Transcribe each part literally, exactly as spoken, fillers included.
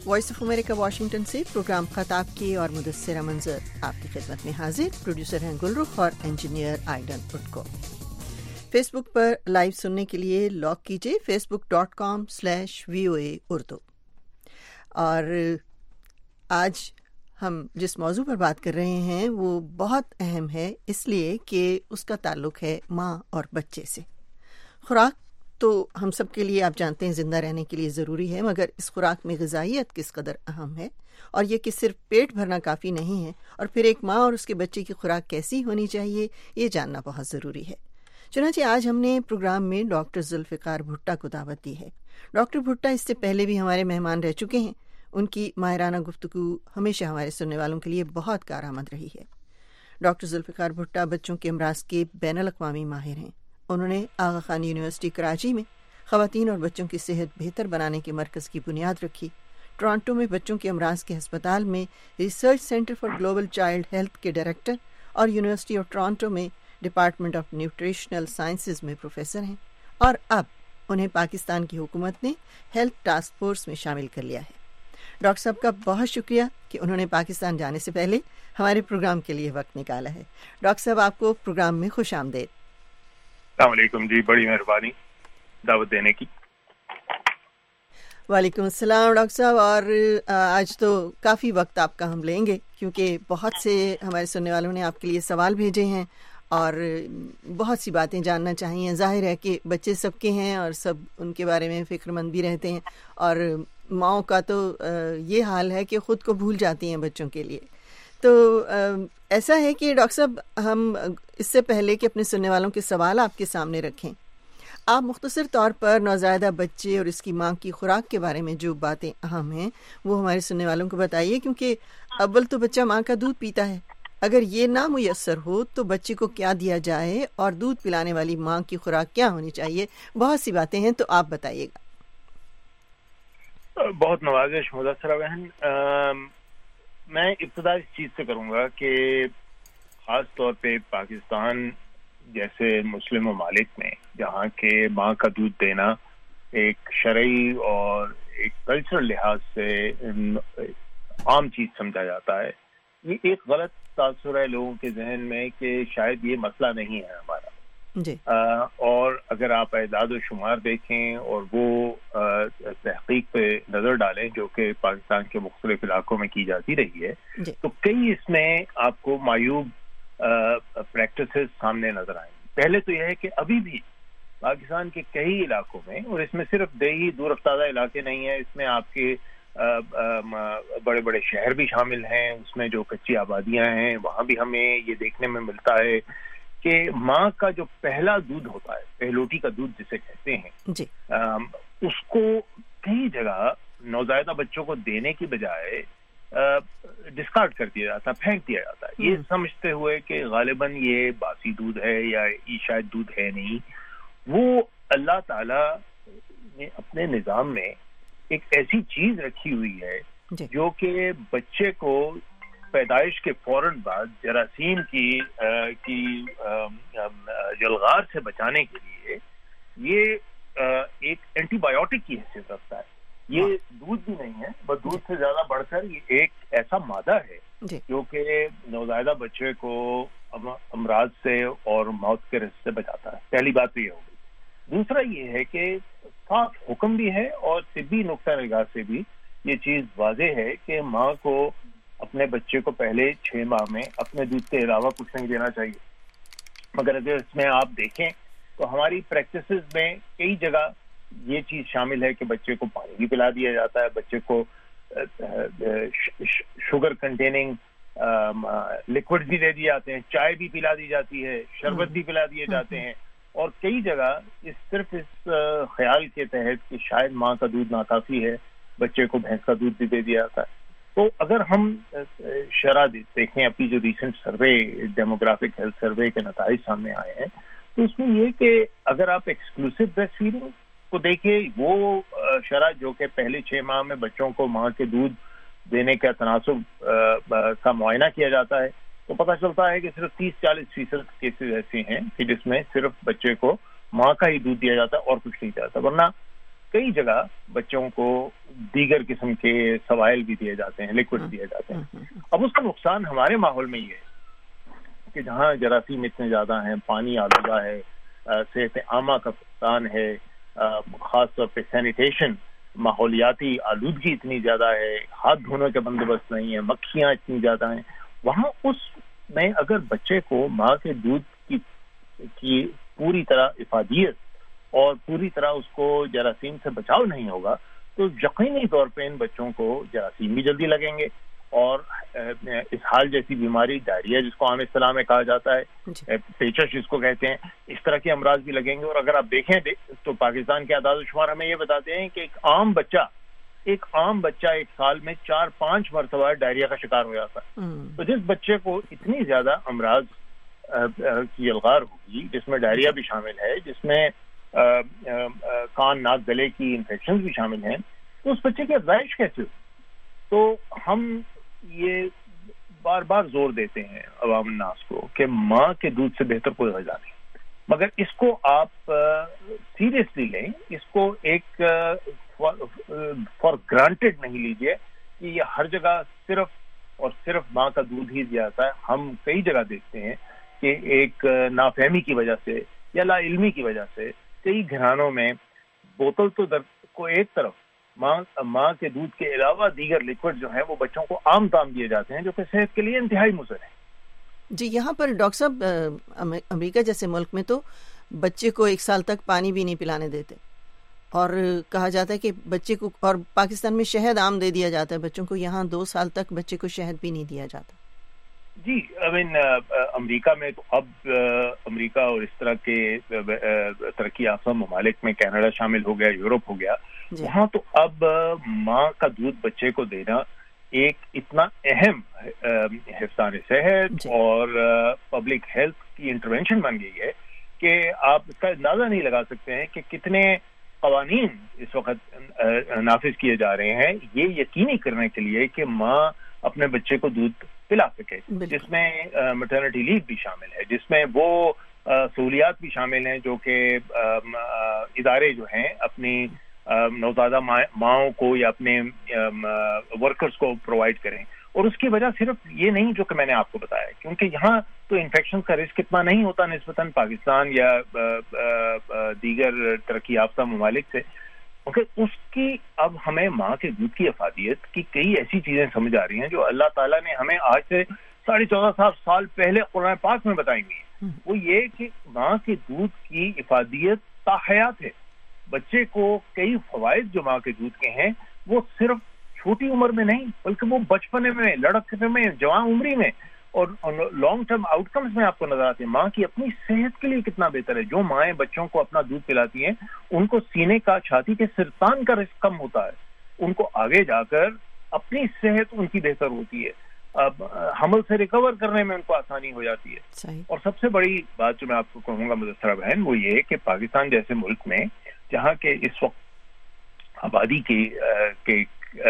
Voice of America Washington سے program خطاب کی اور مدثرہ منظر آپ کی خدمت میں حاضر. پروڈیوسر ہیں گلرخ اور انجینئر آئیڈن اٹکو. فیس بک پر لائیو سننے کے لیے لاگ کیجیے Facebook dot com slash V O A Urdu. اور آج ہم جس موضوع پر بات کر رہے ہیں وہ بہت اہم ہے، اس لیے کہ اس کا تعلق ہے ماں اور بچے سے. خوراک تو ہم سب کے لیے آپ جانتے ہیں زندہ رہنے کے لیے ضروری ہے، مگر اس خوراک میں غذائیت کس قدر اہم ہے، اور یہ کہ صرف پیٹ بھرنا کافی نہیں ہے، اور پھر ایک ماں اور اس کے بچے کی خوراک کیسی ہونی چاہیے یہ جاننا بہت ضروری ہے. چنانچہ آج ہم نے پروگرام میں ڈاکٹر ذوالفقار بھٹہ کو دعوت دی ہے. ڈاکٹر بھٹہ اس سے پہلے بھی ہمارے مہمان رہ چکے ہیں. ان کی ماہرانہ گفتگو ہمیشہ ہمارے سننے والوں کے لیے بہت کارآمد رہی ہے. ڈاکٹر ذوالفقار بھٹہ بچوں کے امراض کے بین الاقوامی ماہر ہیں. انہوں نے آغا خان یونیورسٹی کراچی میں خواتین اور بچوں کی صحت بہتر بنانے کے مرکز کی بنیاد رکھی. ٹورانٹو میں بچوں کے امراض کے ہسپتال میں research center for global child health کے ڈائریکٹر اور یونیورسٹی آف ٹورانٹو میں ڈپارٹمنٹ آف نیوٹریشنل سائنسز میں پروفیسر ہیں، اور اب انہیں پاکستان کی حکومت نے ہیلتھ ٹاسک فورس میں شامل کر لیا ہے. ڈاکٹر صاحب کا بہت شکریہ کہ انہوں نے پاکستان جانے سے پہلے ہمارے پروگرام کے لیے وقت نکالا ہے. ڈاکٹر صاحب آپ کو پروگرام میں خوش آمدید. السلام علیکم جی، بڑی مہربانی دعوت دینے کی. وعلیکم السلام ڈاکٹر صاحب. اور آج تو کافی وقت آپ کا ہم لیں گے کیونکہ بہت سے ہمارے سننے والوں نے آپ کے لیے سوال بھیجے ہیں اور بہت سی باتیں جاننا چاہیے. ظاہر ہے کہ بچے سب کے ہیں اور سب ان کے بارے میں فکر مند بھی رہتے ہیں، اور ماؤں کا تو یہ حال ہے کہ خود کو بھول جاتی ہیں بچوں کے لیے. تو ایسا ہے کہ ڈاکٹر صاحب ہم اس سے پہلے کہ اپنے سننے والوں کے سوال آپ کے سامنے رکھیں، آپ مختصر طور پر نوزائیدہ بچے اور اس کی ماں کی خوراک کے بارے میں جو باتیں اہم ہیں وہ ہمارے سننے والوں کو بتائیے. کیونکہ اول تو بچہ ماں کا دودھ پیتا ہے، اگر یہ نہ میسر ہو تو بچے کو کیا دیا جائے اور دودھ پلانے والی ماں کی خوراک کیا ہونی چاہیے. بہت سی باتیں ہیں تو آپ بتائیے گا. بہت نوازش مدثرہ بہن. میں ابتدا اس چیز سے کروں گا کہ خاص طور پہ پاکستان جیسے مسلم ممالک میں جہاں کے ماں کا دودھ دینا ایک شرعی اور ایک کلچرل لحاظ سے عام چیز سمجھا جاتا ہے، یہ ایک غلط تاثر ہے لوگوں کے ذہن میں کہ شاید یہ مسئلہ نہیں ہے ہمارا. جی. آ, اور اگر آپ اعداد و شمار دیکھیں اور وہ آ, تحقیق پہ نظر ڈالیں جو کہ پاکستان کے مختلف علاقوں میں کی جاتی رہی ہے، جی. تو کئی اس میں آپ کو معیوب پریکٹسز سامنے نظر آئیں. پہلے تو یہ ہے کہ ابھی بھی پاکستان کے کئی علاقوں میں، اور اس میں صرف دیہی دور افتادہ علاقے نہیں ہیں، اس میں آپ کے بڑے بڑے شہر بھی شامل ہیں، اس میں جو کچی آبادیاں ہیں وہاں بھی ہمیں یہ دیکھنے میں ملتا ہے کہ ماں کا جو پہلا دودھ ہوتا ہے، پہلوٹی کا دودھ جسے کہتے ہیں، جی. اس کو کئی جگہ نوزائیدہ بچوں کو دینے کی بجائے ڈسکارڈ کر دیا جاتا ہے، پھینک دیا جاتا ہے، یہ سمجھتے ہوئے کہ غالباً یہ باسی دودھ ہے یا یہ شاید دودھ ہے نہیں. وہ اللہ تعالی نے اپنے نظام میں ایک ایسی چیز رکھی ہوئی ہے جو کہ بچے کو پیدائش کے فوراً بعد جراثیم کی کی جلغار سے بچانے کے لیے یہ ایک اینٹی بایوٹک کی حیثیت رکھتا ہے. یہ دودھ بھی نہیں ہے، بس دودھ سے زیادہ بڑھ کر یہ ایک ایسا مادہ ہے جو کہ نوزائیدہ بچے کو امراض سے اور موت کے رس سے بچاتا ہے. پہلی بات تو یہ ہوگی. دوسرا یہ ہے کہ صاف حکم بھی ہے اور طبی نقطہ نگاہ سے بھی یہ چیز واضح ہے کہ ماں کو اپنے بچے کو پہلے چھ ماہ میں اپنے دودھ کے علاوہ کچھ نہیں دینا چاہیے. مگر اگر اس میں آپ دیکھیں تو ہماری پریکٹسز میں کئی جگہ یہ چیز شامل ہے کہ بچے کو پانی بھی پلا دیا جاتا ہے، بچے کو شوگر کنٹیننگ لکوڈ بھی دے دیے جاتے ہیں، چائے بھی پلا دی جاتی ہے، شربت بھی پلا دیے جاتے ہیں، اور کئی جگہ اس صرف اس خیال کے تحت کہ شاید ماں کا دودھ ناکافی ہے بچے کو بھینس کا دودھ بھی دے دیا جاتا ہے. تو اگر ہم شرح دیکھیں اپنی جو recent survey demographic health survey کے نتائج سامنے آئے ہیں تو اس میں یہ کہ اگر آپ ایکسکلوسیو بریسٹ فیڈنگ کو دیکھیں، وہ شرح جو کہ پہلے چھ ماہ میں بچوں کو ماں کے دودھ دینے کا تناسب کا معائنہ کیا جاتا ہے، تو پتہ چلتا ہے کہ صرف تیس چالیس فیصد کیسز ایسے ہیں کہ جس میں صرف بچے کو ماں کا ہی دودھ دیا جاتا ہے اور کچھ نہیں جاتا. ورنہ کئی جگہ بچوں کو دیگر قسم کے سوائل بھی دیے جاتے ہیں, لکوڈ دیے جاتے ہیں. اب اس کا نقصان ہمارے ماحول میں یہ ہے کہ جہاں جراثیم اتنے زیادہ ہیں, پانی آلودہ ہے, صحت عامہ کا فقدان ہے, خاص طور پہ سینیٹیشن, ماحولیاتی آلودگی اتنی زیادہ ہے, ہاتھ دھونے کا بندوبست نہیں ہے, مکھیاں اتنی زیادہ ہیں, وہاں اس میں اگر بچے کو ماں کے دودھ کی کی پوری طرح افادیت اور پوری طرح اس کو جراثیم سے بچاؤ نہیں ہوگا تو یقینی طور پہ ان بچوں کو جراثیم بھی جلدی لگیں گے, اور اسہال جیسی بیماری, ڈائریا جس کو عام اصطلاح میں کہا جاتا ہے, پیچش جس کو کہتے ہیں, اس طرح کے امراض بھی لگیں گے. اور اگر آپ دیکھیں تو پاکستان کے اعداد و شمار ہمیں یہ بتاتے ہیں کہ ایک عام بچہ ایک عام بچہ ایک سال میں چار پانچ مرتبہ ڈائریا کا شکار ہو جاتا ہے. تو جس بچے کو اتنی زیادہ امراض کی الغار ہوگی, جس میں ڈائریا بھی شامل ہے, جس میں کان ناک گلے کی انفیکشن بھی شامل ہیں, تو اس بچے کی افزائش کیسے ہو؟ تو ہم یہ بار بار زور دیتے ہیں عوام الناس کو کہ ماں کے دودھ سے بہتر کوئی غذا نہیں, مگر اس کو آپ سیریسلی لیں, اس کو ایک فار گرانٹیڈ نہیں لیجیے کہ یہ ہر جگہ صرف اور صرف ماں کا دودھ ہی دیا جاتا ہے. ہم کئی جگہ دیکھتے ہیں کہ ایک نافہمی کی وجہ سے یا لا علمی کی وجہ سے کئی گھرانوں میں بوتل تو در کو ایک طرف ماں ماں کے دودھ کے علاوہ دیگر لکوڈ جو ہیں وہ بچوں کو عام طعام دیے جاتے ہیں, جو کہ صحت کے لیے انتہائی مضر ہیں. جی, یہاں پر ڈاکٹر صاحب امریکہ جیسے ملک میں تو بچے کو ایک سال تک پانی بھی نہیں پلانے دیتے, اور کہا جاتا ہے کہ بچے کو, اور پاکستان میں شہد عام دے دیا جاتا ہے بچوں کو, یہاں دو سال تک بچے کو شہد بھی نہیں دیا جاتا. جی, آئی مین امریکہ میں تو اب امریکہ اور اس طرح کے ترقی یافتہ ممالک میں کینیڈا شامل ہو گیا, یورپ ہو گیا, وہاں تو اب ماں کا دودھ بچے کو دینا ایک اتنا اہم حفظان صحت اور پبلک ہیلتھ کی انٹرونشن بن گئی ہے کہ آپ اس کا اندازہ نہیں لگا سکتے ہیں کہ کتنے قوانین اس وقت نافذ کیے جا رہے ہیں یہ یقینی کرنے کے لیے کہ ماں اپنے بچے کو دودھ پلا سکے, جس میں میٹرنٹی لیو بھی شامل ہے, جس میں وہ سہولیات بھی شامل ہیں جو کہ ادارے جو ہیں اپنی نوزائیدہ ماؤں کو یا اپنے ورکرز کو پرووائڈ کریں. اور اس کی وجہ صرف یہ نہیں جو کہ میں نے آپ کو بتایا, کیونکہ یہاں تو انفیکشن کا رسک اتنا نہیں ہوتا نسبتاً پاکستان یا دیگر ترقی یافتہ ممالک سے, کیونکہ اس کی اب ہمیں ماں کے دودھ کی افادیت کی کئی ایسی چیزیں سمجھ آ رہی ہیں جو اللہ تعالیٰ نے ہمیں آج سے ساڑھے چودہ سات سال پہلے قرآن پاک میں بتائی ہوئی ہیں. وہ یہ کہ ماں کے دودھ کی افادیت تاحیات ہے. بچے کو کئی فوائد جو ماں کے دودھ کے ہیں وہ صرف چھوٹی عمر میں نہیں بلکہ وہ بچپنے میں, لڑکپن میں, جوان عمری میں اور لانگ ٹرم آؤٹ کمز میں آپ کو نظر آتے ہیں. ماں کی اپنی صحت کے لیے کتنا بہتر ہے. جو مائیں بچوں کو اپنا دودھ پلاتی ہیں ان کو سینے کا, چھاتی کے سرطان کا رسک کم ہوتا ہے, ان کو آگے جا کر اپنی صحت ان کی بہتر ہوتی ہے, اب حمل سے ریکور کرنے میں ان کو آسانی ہو جاتی ہے. صحیح. اور سب سے بڑی بات جو میں آپ کو کہوں گا مدثرہ بہن وہ یہ کہ پاکستان جیسے ملک میں جہاں کے اس وقت آبادی کی کی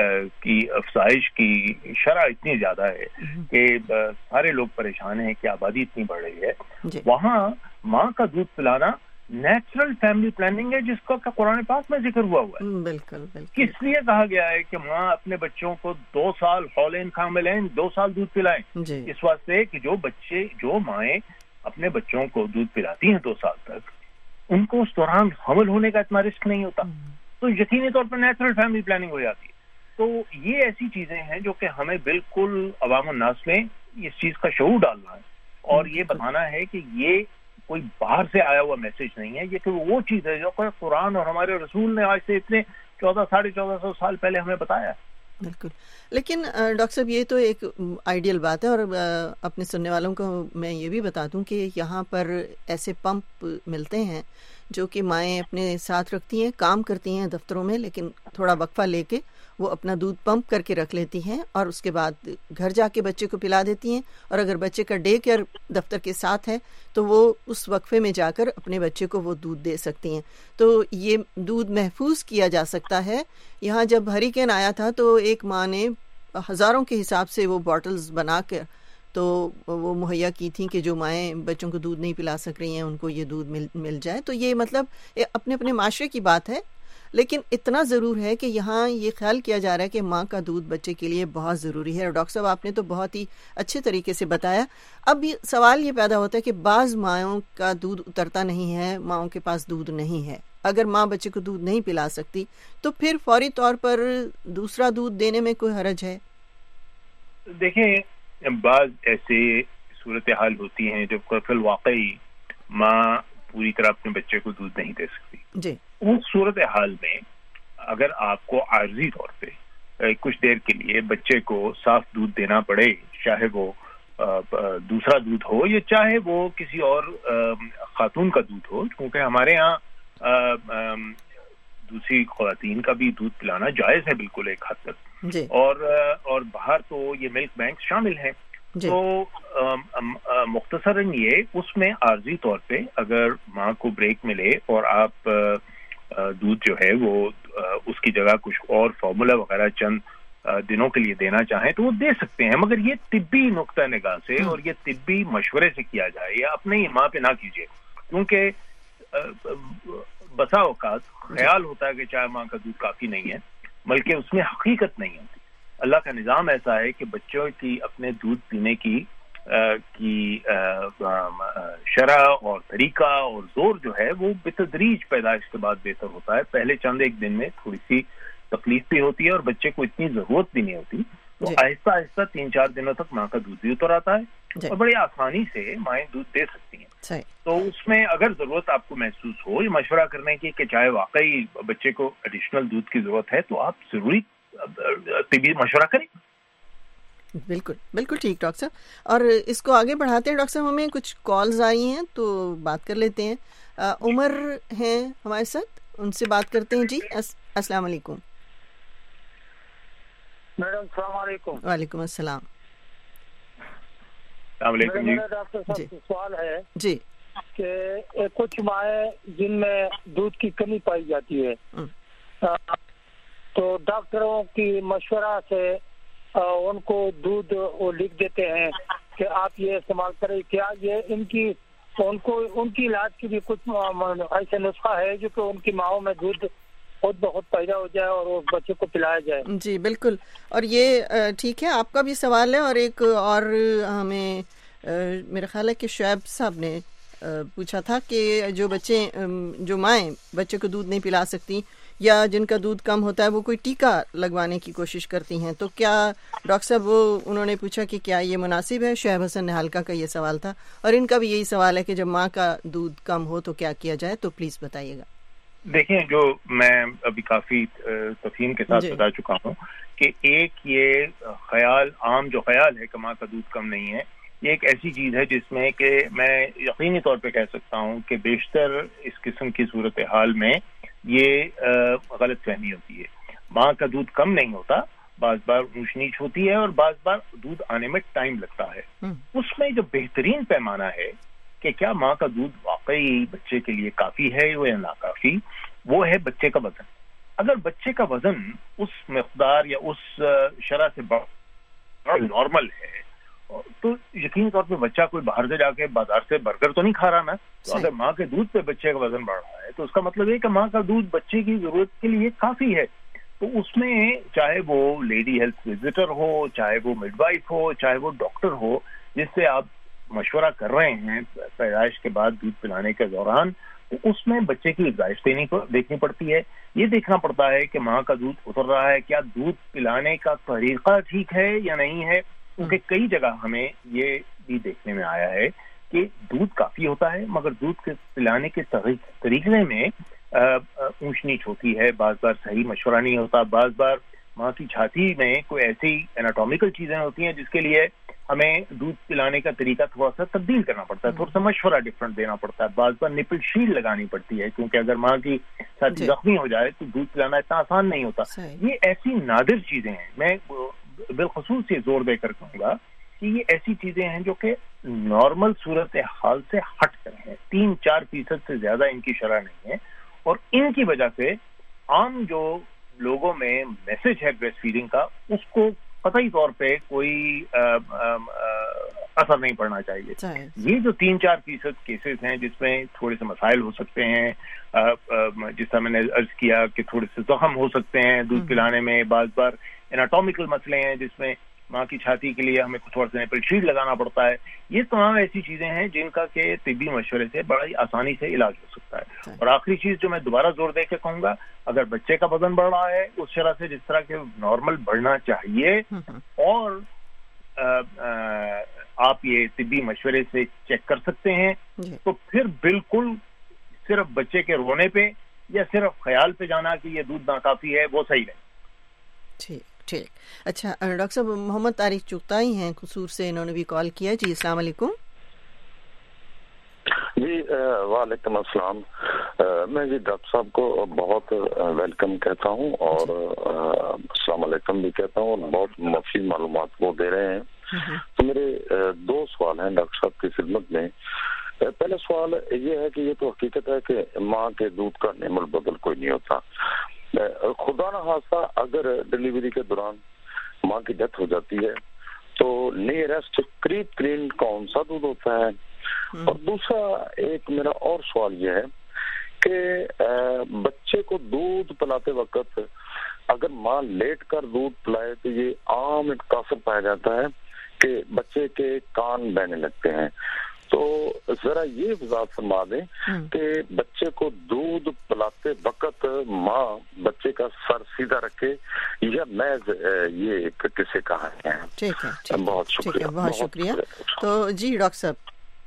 کی افزائش کی شرح اتنی زیادہ ہے کہ سارے لوگ پریشان ہیں کہ آبادی اتنی بڑھ رہی ہے, وہاں ماں کا دودھ پلانا نیچرل فیملی پلاننگ ہے جس کا قرآن پاک میں ذکر ہوا ہوا ہے. بالکل بالکل. کس لیے کہا گیا ہے کہ ماں اپنے بچوں کو دو سال حولین کاملین دو سال دودھ پلائیں؟ اس واسطے کہ جو بچے جو مائیں اپنے بچوں کو دودھ پلاتی ہیں دو سال تک ان کو اس دوران حمل ہونے کا اتنا رسک نہیں ہوتا, تو یقینی طور پر نیچرل فیملی پلاننگ ہو جاتی ہے. تو یہ ایسی چیزیں ہیں جو کہ ہمیں بالکل عوام الناس میں اس چیز کا شعور ڈالنا ہے اور یہ بتانا ہے کہ یہ کوئی باہر سے آیا ہوا میسج نہیں ہے, یہ کہ وہ چیز ہے جو کہ قرآن اور ہمارے رسول نے آج سے اتنے چودہ ساڑھے چودہ سو سال پہلے ہمیں بتایا. بالکل. لیکن ڈاکٹر صاحب یہ تو ایک آئیڈیل بات ہے, اور اپنے سننے والوں کو میں یہ بھی بتا دوں کہ یہاں پر ایسے پمپ ملتے ہیں جو کہ مائیں اپنے ساتھ رکھتی ہیں, کام کرتی ہیں دفتروں میں, لیکن تھوڑا وقفہ لے کے وہ اپنا دودھ پمپ کر کے رکھ لیتی ہیں اور اس کے بعد گھر جا کے بچے کو پلا دیتی ہیں. اور اگر بچے کا ڈے کیئر دفتر کے ساتھ ہے تو وہ اس وقفے میں جا کر اپنے بچے کو وہ دودھ دے سکتی ہیں. تو یہ دودھ محفوظ کیا جا سکتا ہے. یہاں جب ہریکین آیا تھا تو ایک ماں نے ہزاروں کے حساب سے وہ باٹلز بنا کر تو وہ مہیا کی تھیں کہ جو مائیں بچوں کو دودھ نہیں پلا سک رہی ہیں ان کو یہ دودھ مل مل جائے. تو یہ مطلب اپنے اپنے معاشرے کی بات ہے, لیکن اتنا ضرور ہے کہ یہاں یہ خیال کیا جا رہا ہے کہ ماں کا دودھ بچے کے لیے بہت ضروری ہے. اور ڈاکٹر صاحب آپ نے تو بہت ہی اچھے طریقے سے بتایا. اب یہ سوال یہ پیدا ہوتا ہے کہ بعض ماؤں کا دودھ اترتا نہیں ہے, ماؤں کے پاس دودھ نہیں ہے. اگر ماں بچے کو دودھ نہیں پلا سکتی تو پھر فوری طور پر دوسرا دودھ دینے میں کوئی حرج ہے؟ دیکھیں, بعض ایسے صورتحال ہوتی ہیں جب فی واقعی ماں پوری طرح اپنے بچے کو دودھ نہیں دے سکتی جی. اس صورتحال میں اگر آپ کو عارضی طور پہ کچھ دیر کے لیے بچے کو صاف دودھ دینا پڑے, چاہے وہ دوسرا دودھ ہو یا چاہے وہ کسی اور خاتون کا دودھ ہو, کیونکہ ہمارے یہاں دوسری خواتین کا بھی دودھ پلانا جائز ہے بالکل ایک حد تک جی. اور اور باہر تو یہ ملک بینک شامل ہیں جی. تو مختصراً یہ اس میں عارضی طور پہ اگر ماں کو بریک ملے اور آپ دودھ جو ہے وہ اس کی جگہ کچھ اور فارمولا وغیرہ چند دنوں کے لیے دینا چاہیں تو وہ دے سکتے ہیں, مگر یہ طبی نقطہ نگاہ سے اور یہ طبی مشورے سے کیا جائے, یا اپنے ہی ماں پہ نہ کیجیے, کیونکہ بسا اوقات خیال ہوتا ہے کہ چاہے ماں کا دودھ کافی نہیں ہے, بلکہ اس میں حقیقت نہیں ہوتی. اللہ کا نظام ایسا ہے کہ بچوں کی اپنے دودھ پینے کی کی شرح اور طریقہ اور زور جو ہے وہ بتدریج پیدائش کے بعد بہتر ہوتا ہے. پہلے چند ایک دن میں تھوڑی سی تکلیف بھی ہوتی ہے اور بچے کو اتنی ضرورت بھی نہیں ہوتی, تو آہستہ آہستہ تین چار دنوں تک ماں کا دودھ بھی اتر آتا ہے اور بڑی آسانی سے مائیں دودھ دے سکتی ہیں. تو اس میں اگر ضرورت آپ کو محسوس ہو یہ مشورہ کرنے کی کہ چاہے واقعی بچے کو ایڈیشنل دودھ کی ضرورت ہے تو آپ ضروری طبی مشورہ کریں. بالکل بالکل ٹھیک ڈاکٹر صاحب. اور اس کو آگے بڑھاتے ہیں ڈاکٹر صاحب, ہمیں کچھ کالز آئی ہیں تو بات کر لیتے ہیں. عمر ہیں ہمارے ساتھ, ان سے بات کرتے ہیں. جی السلام علیکم. میڈم السلام علیکم. وعلیکم السلام. السلام علیکم. میرا ڈاکٹر صاحب سے سوال ہے جی کہ کچھ مائیں جن میں دودھ کی کمی پائی جاتی ہے تو ڈاکٹروں کی مشورہ سے ان کو دودھ وہ لکھ دیتے ہیں کہ آپ یہ استعمال کریں. کیا یہ ان کی ان کو ان کی علاج کی بھی کچھ ایسا نسخہ ہے جو کہ ان کی ماؤں میں دودھ خود بہت پیدا ہو جائے اور اس بچے کو پلایا جائے؟ جی بالکل. اور یہ ٹھیک ہے, آپ کا بھی سوال ہے. اور ایک اور ہمیں میرا خیال ہے کہ شعیب صاحب نے پوچھا تھا کہ جو بچے جو مائیں بچے کو دودھ نہیں پلا سکتی یا جن کا دودھ کم ہوتا ہے وہ کوئی ٹیکا لگوانے کی کوشش کرتی ہیں, تو کیا ڈاکٹر صاحب وہ انہوں نے پوچھا کہ کیا یہ مناسب ہے. شعیب حسن نہالکا کا یہ سوال تھا اور ان کا بھی یہی سوال ہے کہ جب ماں کا دودھ کم ہو تو کیا کیا جائے, تو پلیز بتائیے گا. دیکھیں, جو میں ابھی کافی تفہیم کے ساتھ بتا چکا ہوں کہ ایک یہ خیال عام جو خیال ہے کہ ماں کا دودھ کم نہیں ہے, یہ ایک ایسی چیز ہے جس میں کہ میں یقینی طور پہ کہہ سکتا ہوں کہ بیشتر اس قسم کی صورتحال میں یہ غلط فہمی ہوتی ہے. ماں کا دودھ کم نہیں ہوتا, بعض بار اونچ نیچ ہوتی ہے اور بعض بار دودھ آنے میں ٹائم لگتا ہے. اس میں جو بہترین پیمانہ ہے کہ کیا ماں کا دودھ واقعی بچے کے لیے کافی ہے یا ناکافی, وہ ہے بچے کا وزن. اگر بچے کا وزن اس مقدار یا اس شرح سے نارمل ہے تو یقینی طور پہ بچہ کوئی باہر سے جا کے بازار سے برگر تو نہیں کھا رہا نا. تو اگر ماں کے دودھ پہ بچے کا وزن بڑھ رہا ہے تو اس کا مطلب یہ کہ ماں کا دودھ بچے کی ضرورت کے لیے کافی ہے. تو اس میں چاہے وہ لیڈی ہیلتھ وزٹر ہو, چاہے وہ مڈ وائف ہو, چاہے وہ ڈاکٹر ہو جس سے آپ مشورہ کر رہے ہیں پیدائش کے بعد دودھ پلانے کے دوران, تو اس میں بچے کی افزائش دیکھنی پڑتی ہے. یہ دیکھنا پڑتا ہے کہ ماں کا دودھ اتر رہا ہے, کیا دودھ پلانے کا طریقہ ٹھیک ہے یا نہیں ہے, کیونکہ کئی جگہ ہمیں یہ بھی دیکھنے میں آیا ہے کہ دودھ کافی ہوتا ہے مگر دودھ کے پلانے کے طریقے میں اونچ نیچ ہوتی ہے. بعض بار صحیح مشورہ نہیں ہوتا, بعض بار ماں کی چھاتی میں کوئی ایسی ایناٹومیکل چیزیں ہوتی ہیں جس کے لیے ہمیں دودھ پلانے کا طریقہ تھوڑا سا تبدیل کرنا پڑتا ہے, تھوڑا سا مشورہ ڈفرنٹ دینا پڑتا ہے. بعض بار نپل شیل لگانی پڑتی ہے کیونکہ اگر ماں کی چھاتی زخمی ہو جائے تو دودھ پلانا اتنا آسان نہیں ہوتا. یہ ایسی نادر چیزیں ہیں, میں بالخصوص یہ زور دے کر کہوں گا کہ یہ ایسی چیزیں ہیں جو کہ نارمل صورت حال سے ہٹ کر ہیں. تین چار فیصد سے زیادہ ان کی شرح نہیں ہے اور ان کی وجہ سے عام جو لوگوں میں میسج ہے بریسٹ فیڈنگ کا اس کو قطعی طور پہ کوئی اثر نہیں پڑنا چاہیے. یہ جو تین چار فیصد کیسز ہیں جس میں تھوڑے سے مسائل ہو سکتے ہیں, جس طرح میں نے عرض کیا کہ تھوڑے سے زخم ہو سکتے ہیں دودھ پلانے میں, بعض بار اناٹومیکل مسئلے ہیں جس میں ماں کی چھاتی کے لیے ہمیں تھوڑا سا نیپل شیلڈ لگانا پڑتا ہے, یہ تمام ایسی چیزیں ہیں جن کا کہ طبی مشورے سے بڑا ہی آسانی سے علاج ہو سکتا ہے. اور آخری چیز جو میں دوبارہ زور دے کے کہوں گا, اگر بچے کا وزن بڑھ رہا ہے اس طرح سے جس طرح کے نارمل بڑھنا چاہیے, اور آپ یہ طبی مشورے سے چیک کر سکتے ہیں, تو پھر بالکل صرف بچے کے رونے پہ یا صرف خیال پہ جانا کہ یہ دودھ ناکافی ہے وہ صحیح نہیں. ٹھیک ٹھیک. اچھا ڈاکٹر صاحب, محمد طارق چغتائی ہیں قصور سے, انہوں نے بھی کال کیا. جی السلام علیکم. جی وعلیکم السلام. میں جی ڈاکٹر صاحب کو بہت ویلکم کہتا ہوں اور السلام علیکم بھی کہتا ہوں, اور بہت مفید معلومات وہ دے رہے ہیں. تو میرے دو سوال ہیں ڈاکٹر صاحب کی خدمت میں. پہلا سوال یہ ہے کہ یہ تو حقیقت ہے کہ ماں کے دودھ کا نعم البدل کوئی نہیں ہوتا. خدا نہ خواستہ اگر ڈلیوری کے دوران ماں کی ڈیتھ ہو جاتی ہے تو نیئرسٹ قریب قریب کون سا دودھ ہوتا ہے؟ اور دوسرا ایک میرا اور سوال یہ ہے کہ بچے کو دودھ پلاتے وقت اگر ماں لیٹ کر دودھ پلائے تو یہ عام ایک کافر پایا جاتا ہے کہ بچے کے کان بہنے لگتے ہیں. تو ذرا یہ وضاحت فرما دیں کہ بچے کو دودھ پلاتے وقت ماں بچے کا سر سیدھا رکھے یا محض یہ کسے کہا ہے؟ ٹھیک ہے, بہت شکریہ. بہت شکریہ. تو جی ڈاکٹر صاحب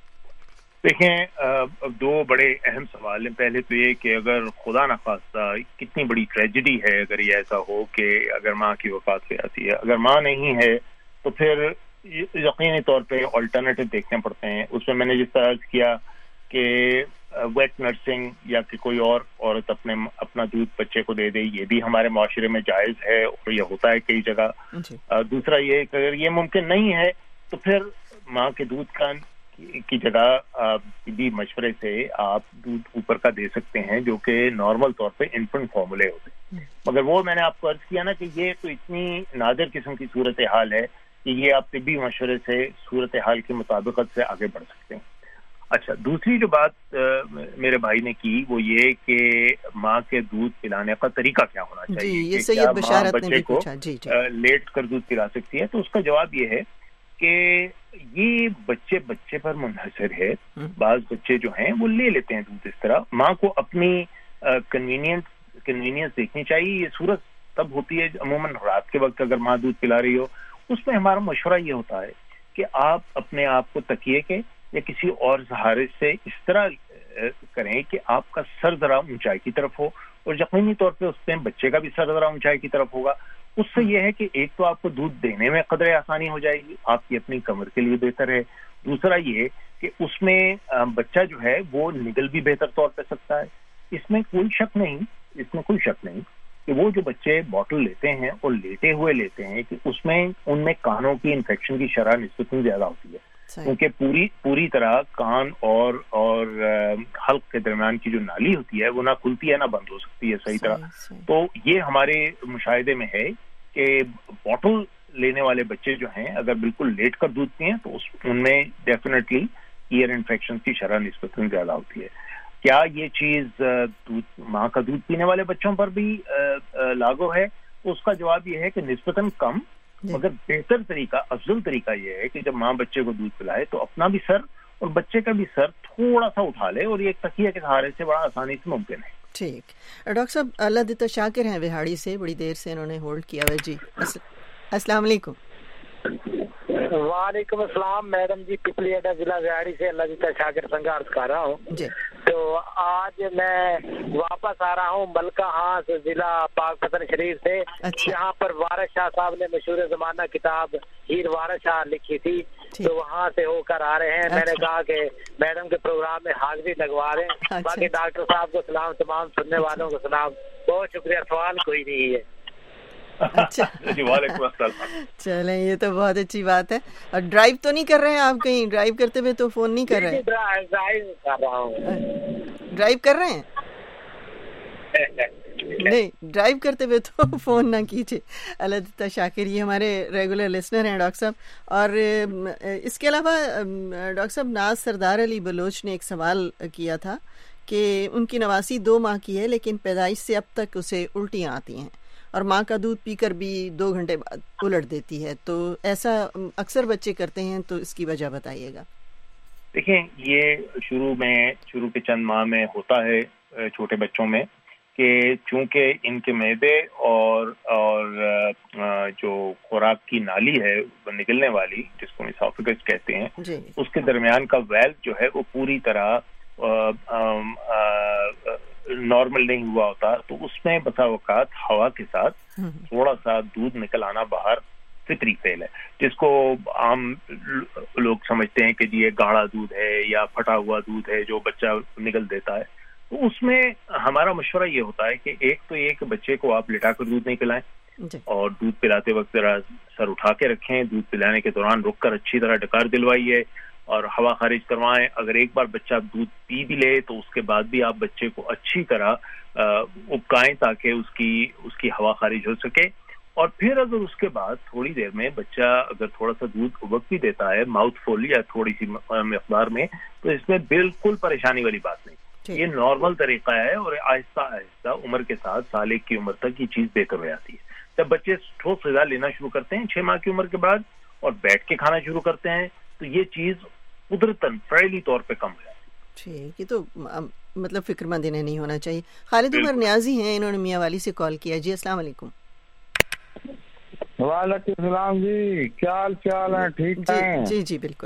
دیکھیں, دو بڑے اہم سوال ہیں. پہلے تو یہ کہ اگر خدا نخواستہ کتنی بڑی ٹریجڈی ہے اگر یہ ایسا ہو کہ اگر ماں کی وفات ہو جاتی ہے, اگر ماں نہیں ہے تو پھر یقینی طور پہ آلٹرنیٹو دیکھنے پڑتے ہیں. اس میں میں نے جس طرح کیا کہ ویٹ نرسنگ یا کہ کوئی اور عورت اپنے اپنا دودھ بچے کو دے دے, یہ بھی ہمارے معاشرے میں جائز ہے اور یہ ہوتا ہے کئی جگہ. دوسرا یہ کہ اگر یہ ممکن نہیں ہے تو پھر ماں کے دودھ کا کی جگہ طبی مشورے سے آپ دودھ اوپر کا دے سکتے ہیں جو کہ نارمل طور پہ انفنٹ فارمولے ہوتے ہیں. مگر وہ میں نے آپ کو عرض کیا نا کہ یہ تو اتنی نادر قسم کی صورتحال ہے کہ یہ آپ طبی مشورے سے صورتحال کے مطابقت سے آگے بڑھ سکتے ہیں. اچھا, دوسری جو بات میرے بھائی نے کی وہ یہ کہ ماں کے دودھ پلانے کا طریقہ کیا ہونا چاہیے, جی, یہ سید بشارت نے بھی پوچھا, جی, جی. لیٹ کر دودھ پلا سکتی ہے. تو اس کا جواب یہ ہے کہ یہ بچے بچے پر منحصر ہے. بعض بچے جو ہیں وہ لے لیتے ہیں دودھ اس طرح. ماں کو اپنی کنوینئنس کنوینئنس دیکھنی چاہیے. یہ صورت تب ہوتی ہے عموماً رات کے وقت اگر ماں دودھ پلا رہی ہو. اس میں ہمارا مشورہ یہ ہوتا ہے کہ آپ اپنے آپ کو تکیے کے یا کسی اور سہارے سے اس طرح کریں کہ آپ کا سر ذرا اونچائی کی طرف ہو, اور یقینی طور پہ اس میں بچے کا بھی سر ذرا اونچائی کی طرف ہوگا. اس سے یہ ہے کہ ایک تو آپ کو دودھ دینے میں قدرے آسانی ہو جائے گی, آپ کی اپنی کمر کے لیے بہتر ہے. دوسرا یہ کہ اس میں بچہ جو ہے وہ نگل بھی بہتر طور پہ سکتا ہے. اس میں کوئی شک نہیں, اس میں کوئی شک نہیں کہ وہ جو بچے باٹل لیتے ہیں اور لیٹے ہوئے لیتے ہیں کہ اس میں ان میں کانوں کی انفیکشن کی شرح نسبتاً زیادہ ہوتی ہے, کیونکہ پوری پوری طرح کان اور اور حلق کے درمیان کی جو نالی ہوتی ہے وہ نہ کھلتی ہے نہ بند ہو سکتی ہے صحیح طرح. تو یہ ہمارے مشاہدے میں ہے کہ باٹل لینے والے بچے جو ہیں اگر بالکل لیٹ کر دودھ پئیں تو اس ان میں ڈیفینیٹلی ایئر انفیکشن کی شرح نسبتاً زیادہ ہوتی ہے. کیا یہ چیز دودھ ماں کا دودھ پینے والے بچوں پر بھی لاگو ہے؟ اس کا جواب یہ ہے کہ نسبتاً کم, مگر بہتر طریقہ, افضل طریقہ یہ ہے کہ جب ماں بچے کو دودھ پلائے تو اپنا بھی سر اور بچے کا بھی سر تھوڑا سا اٹھا لے, اور یہ ایک تکیے کے سہارے سے بڑا آسانی سے ممکن ہے. ٹھیک. ڈاکٹر صاحب اللہ دیتا شاکر ہیں بہاڑی سے, بڑی دیر سے انہوں نے ہولڈ کیا ہوا. جی السلام علیکم. وعلیکم السلام میڈم جی, پپلی اڈا ضلع بہاڑی سے اللہ دیتا شاکر سنگار کر رہا ہوں. جی تو آج میں واپس آ رہا ہوں ملکہ ہاں سے ضلع پاک پتن شریف سے. اچھا. یہاں پر وارث شاہ صاحب نے مشہور زمانہ کتاب ہیر وارث شاہ لکھی تھی, تو وہاں سے ہو کر آ رہے ہیں. میں نے کہا کہ میڈم کے پروگرام میں حاضری لگوا رہے ہیں. باقی ڈاکٹر صاحب کو سلام, تمام سننے والوں کو سلام. بہت شکریہ. سوال کوئی نہیں ہے. اچھا وعلیکم السلام. چلیں یہ تو بہت اچھی بات ہے. اور ڈرائیو تو نہیں کر رہے ہیں آپ کہیں؟ ڈرائیو کرتے ہوئے تو فون نہیں کر رہے ہیں؟ ڈرائیو کر رہا ہوں. ڈرائیو کر رہے ہیں؟ نہیں ڈرائیو کرتے ہوئے تو فون نہ کیجیے. علادتہ شاکر یہ ہمارے ریگولر لسنر ہیں ڈاکٹر صاحب. اور اس کے علاوہ ڈاکٹر صاحب ناز سردار علی بلوچ نے ایک سوال کیا تھا کہ ان کی نواسی دو ماہ کی ہے لیکن پیدائش سے اب تک اسے الٹیاں آتی ہیں اور ماں کا دودھ پی کر بھی دو گھنٹے بعد الٹ دیتی ہے. تو ایسا اکثر بچے کرتے ہیں, تو اس کی وجہ بتائیے گا. دیکھیں یہ شروع میں شروع کے چند ماہ میں ہوتا ہے چھوٹے بچوں میں کہ چونکہ ان کے معدے اور اور جو خوراک کی نالی ہے نکلنے والی جس کو اسوفیگس کہتے ہیں جی. اس کے درمیان کا ویلو جو ہے وہ پوری طرح نارمل نہیں ہوا ہوتا, تو اس میں بسا اوقات ہوا کے ساتھ تھوڑا سا دودھ نکل آنا باہر فطری فعل ہے, جس کو عام لوگ سمجھتے ہیں کہ جی یہ گاڑھا دودھ ہے یا پھٹا ہوا دودھ ہے جو بچہ نکل دیتا ہے. تو اس میں ہمارا مشورہ یہ ہوتا ہے کہ ایک تو یہ کہ بچے کو آپ لٹا کر دودھ نہیں پلائیں اور دودھ پلاتے وقت ذرا سر اٹھا کے رکھیں, دودھ پلانے کے دوران رک کر اچھی طرح ڈکار دلوائیے اور ہوا خارج کروائیں. اگر ایک بار بچہ دودھ پی بھی لے تو اس کے بعد بھی آپ بچے کو اچھی طرح ابکائیں تاکہ اس کی اس کی ہوا خارج ہو سکے. اور پھر اگر اس کے بعد تھوڑی دیر میں بچہ اگر تھوڑا سا دودھ ابک بھی دیتا ہے ماؤتھ فل یا تھوڑی سی مقدار میں, تو اس میں بالکل پریشانی والی بات نہیں. یہ نارمل طریقہ ہے اور آہستہ آہستہ عمر کے ساتھ سال ایک کی عمر تک یہ چیز بہتر ہو جاتی ہے. جب بچے ٹھوس غذا لینا شروع کرتے ہیں چھ ماہ کی عمر کے بعد اور بیٹھ کے کھانا شروع کرتے ہیں تو یہ چیز قدرتاً فعلی طور پہ کم ہو جاتی ہے. ٹھیک, یہ تو مطلب فکر مند انہیں نہیں ہونا چاہیے. خالد عمر نیازی ہیں, انہوں نے میاں والی سے کال کیا. جی السلام علیکم. وعلیکم السلام جی, کیا حال چال ہے؟ ٹھیک ہے جی جی بالکل.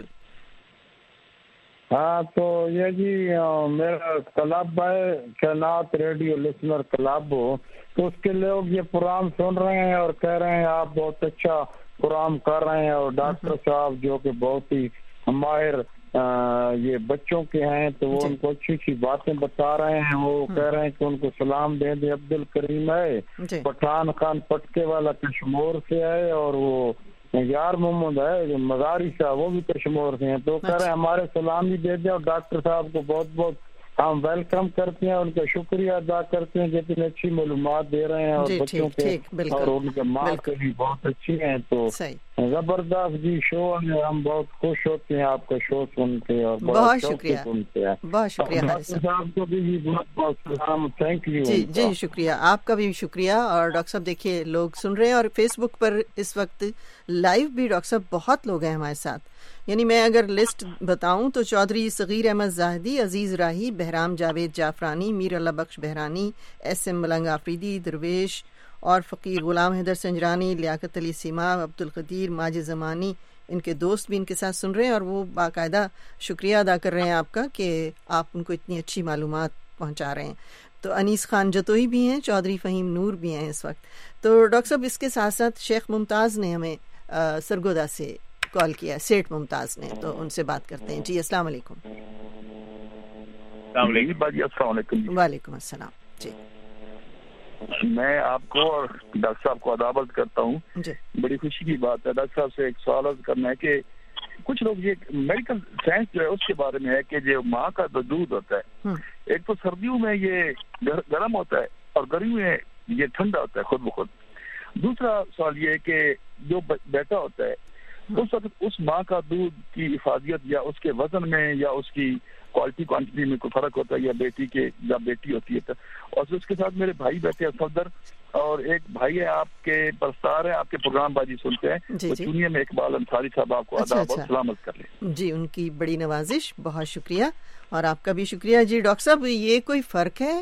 ہاں تو یہ جی میرا کلب ہے کائنات ریڈیو لسنر کلب ہو, تو اس کے لوگ یہ پروگرام سن رہے ہیں اور کہہ رہے ہیں آپ بہت اچھا پروگرام کر رہے ہیں, اور ڈاکٹر صاحب جو کہ بہت ہی ماہر یہ بچوں کے ہیں تو وہ ان کو اچھی اچھی باتیں بتا رہے ہیں. وہ کہہ رہے ہیں کہ ان کو سلام دے دیں. عبد الکریم ہے پٹھان خان پٹکے والا کشمور سے ہے, اور وہ یار محمد ہے جو مزاری صاحب وہ بھی کشمور سے ہیں. تو کہہ رہے ہیں ہمارے سلام بھی دے دیں, اور ڈاکٹر صاحب کو بہت بہت ہم ویلکم کرتے ہیں, ان کا شکریہ ادا کرتے ہیں کہ اتنی اچھی معلومات دے رہے ہیں اور بچوں کے اور ان کے ماں کے بھی بہت اچھی ہیں. تو زبردست جی شو ہے, ہم بہت خوش ہوتے ہیں آپ کا شو سن کے اور بہت شکریہ سنتے ہیں. بہت شکریہ ڈاکٹر صاحب کو بھی بہت بہت سلام, تھینک یو. جی جی شکریہ, آپ کا بھی شکریہ. اور ڈاکٹر صاحب دیکھیے لوگ سن رہے ہیں اور فیس بک پر اس وقت لائیو بھی ڈاکٹر صاحب بہت لوگ ہیں ہمارے ساتھ. یعنی میں اگر لسٹ بتاؤں تو چودھری صغیر احمد زاہدی, عزیز راہی, بہرام جاوید جعفرانی, میر اللہ بخش بہرانی, ایس ایم ملنگ آفریدی, درویش اور فقیر غلام حیدر سنجرانی, لیاقت علی سیماب, عبد القدیر, ماجد زمانی, ان کے دوست بھی ان کے ساتھ سن رہے ہیں اور وہ باقاعدہ شکریہ ادا کر رہے ہیں آپ کا کہ آپ ان کو اتنی اچھی معلومات پہنچا رہے ہیں. تو انیس خان جتوئی بھی ہیں, چودھری فہیم نور بھی ہیں اس وقت. تو ڈاکٹر صاحب اس کے ساتھ ساتھ شیخ ممتاز نے ہمیں سرگودا سے کال کیا, سیٹ ممتاز نے, تو ان سے بات کرتے ہیں. جی السلام علیکم. السلام علیکم. وعلیکم السلام. جی میں آپ کو اور ڈاکٹر صاحب کو ادابت کرتا ہوں. جی بڑی خوشی کی بات ہے. ڈاکٹر صاحب سے ایک سوال عرض کرنا ہے کہ کچھ لوگ یہ میڈیکل سائنس جو ہے اس کے بارے میں ہے کہ جو ماں کا جو دودھ ہوتا ہے ایک تو سردیوں میں یہ گرم ہوتا ہے اور گرمیوں میں یہ ٹھنڈا ہوتا ہے خود بخود. دوسرا سوال یہ ہے کہ جو بیٹا ہوتا ہے اس وقت اس ماں کا دودھ کی افادیت یا اس کے وزن میں یا اس کی کوالٹی کوانٹٹی میں کوئی فرق ہوتا ہے یا بیٹی کے یا بیٹی ہوتی ہے. اور اس کے ساتھ میرے بھائی بیٹھے ہیں صفدر, اور ایک بھائی ہے آپ کے پرستار ہیں, آپ کے پروگرام بازی سنتے ہیں, چونیے میں اقبال انصاری صاحب آپ کو آداب اور سلامت کر لیں. جی ان کی بڑی نوازش, بہت شکریہ. اور آپ کا بھی شکریہ. جی ڈاکٹر صاحب یہ کوئی فرق ہے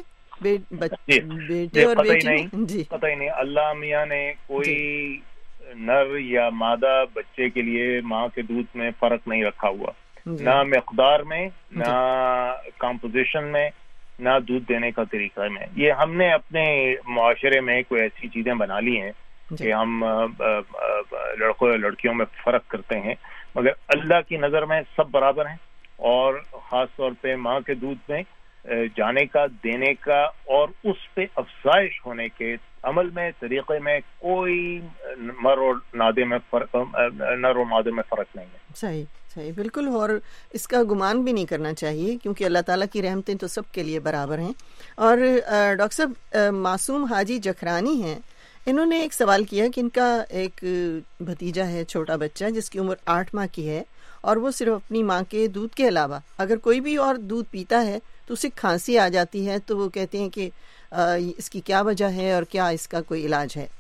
بیٹے اور بیٹی؟ جی پتہ ہی نہیں. اللہ میاں نے کوئی نر یا مادہ بچے کے لیے ماں کے دودھ میں فرق نہیں رکھا ہوا, نہ مقدار میں, نہ کمپوزیشن میں, نہ دودھ دینے کا طریقہ میں. یہ ہم نے اپنے معاشرے میں کوئی ایسی چیزیں بنا لی ہیں کہ ہم لڑکوں یا لڑکیوں میں فرق کرتے ہیں, مگر اللہ کی نظر میں سب برابر ہیں. اور خاص طور پہ ماں کے دودھ میں جانے کا, دینے کا اور اس پہ افزائش ہونے کے عمل میں طریقے میں کوئی مر اور نادے میں فرق نر اور مادے میں فرق نہیں ہے. صحیح صحیح بالکل. اور اس کا گمان بھی نہیں کرنا چاہیے کیونکہ اللہ تعالیٰ کی رحمتیں تو سب کے لیے برابر ہیں. اور ڈاکٹر صاحب معصوم حاجی جکھرانی ہیں, انہوں نے ایک سوال کیا کہ ان کا ایک بھتیجا ہے چھوٹا بچہ جس کی عمر آٹھ ماہ کی ہے اور وہ صرف اپنی ماں کے دودھ کے علاوہ اگر کوئی بھی اور دودھ پیتا ہے تو اسے کھانسی آ جاتی ہے, تو وہ کہتے ہیں کہ اس کی کیا وجہ ہے اور کیا اس کا کوئی علاج ہے؟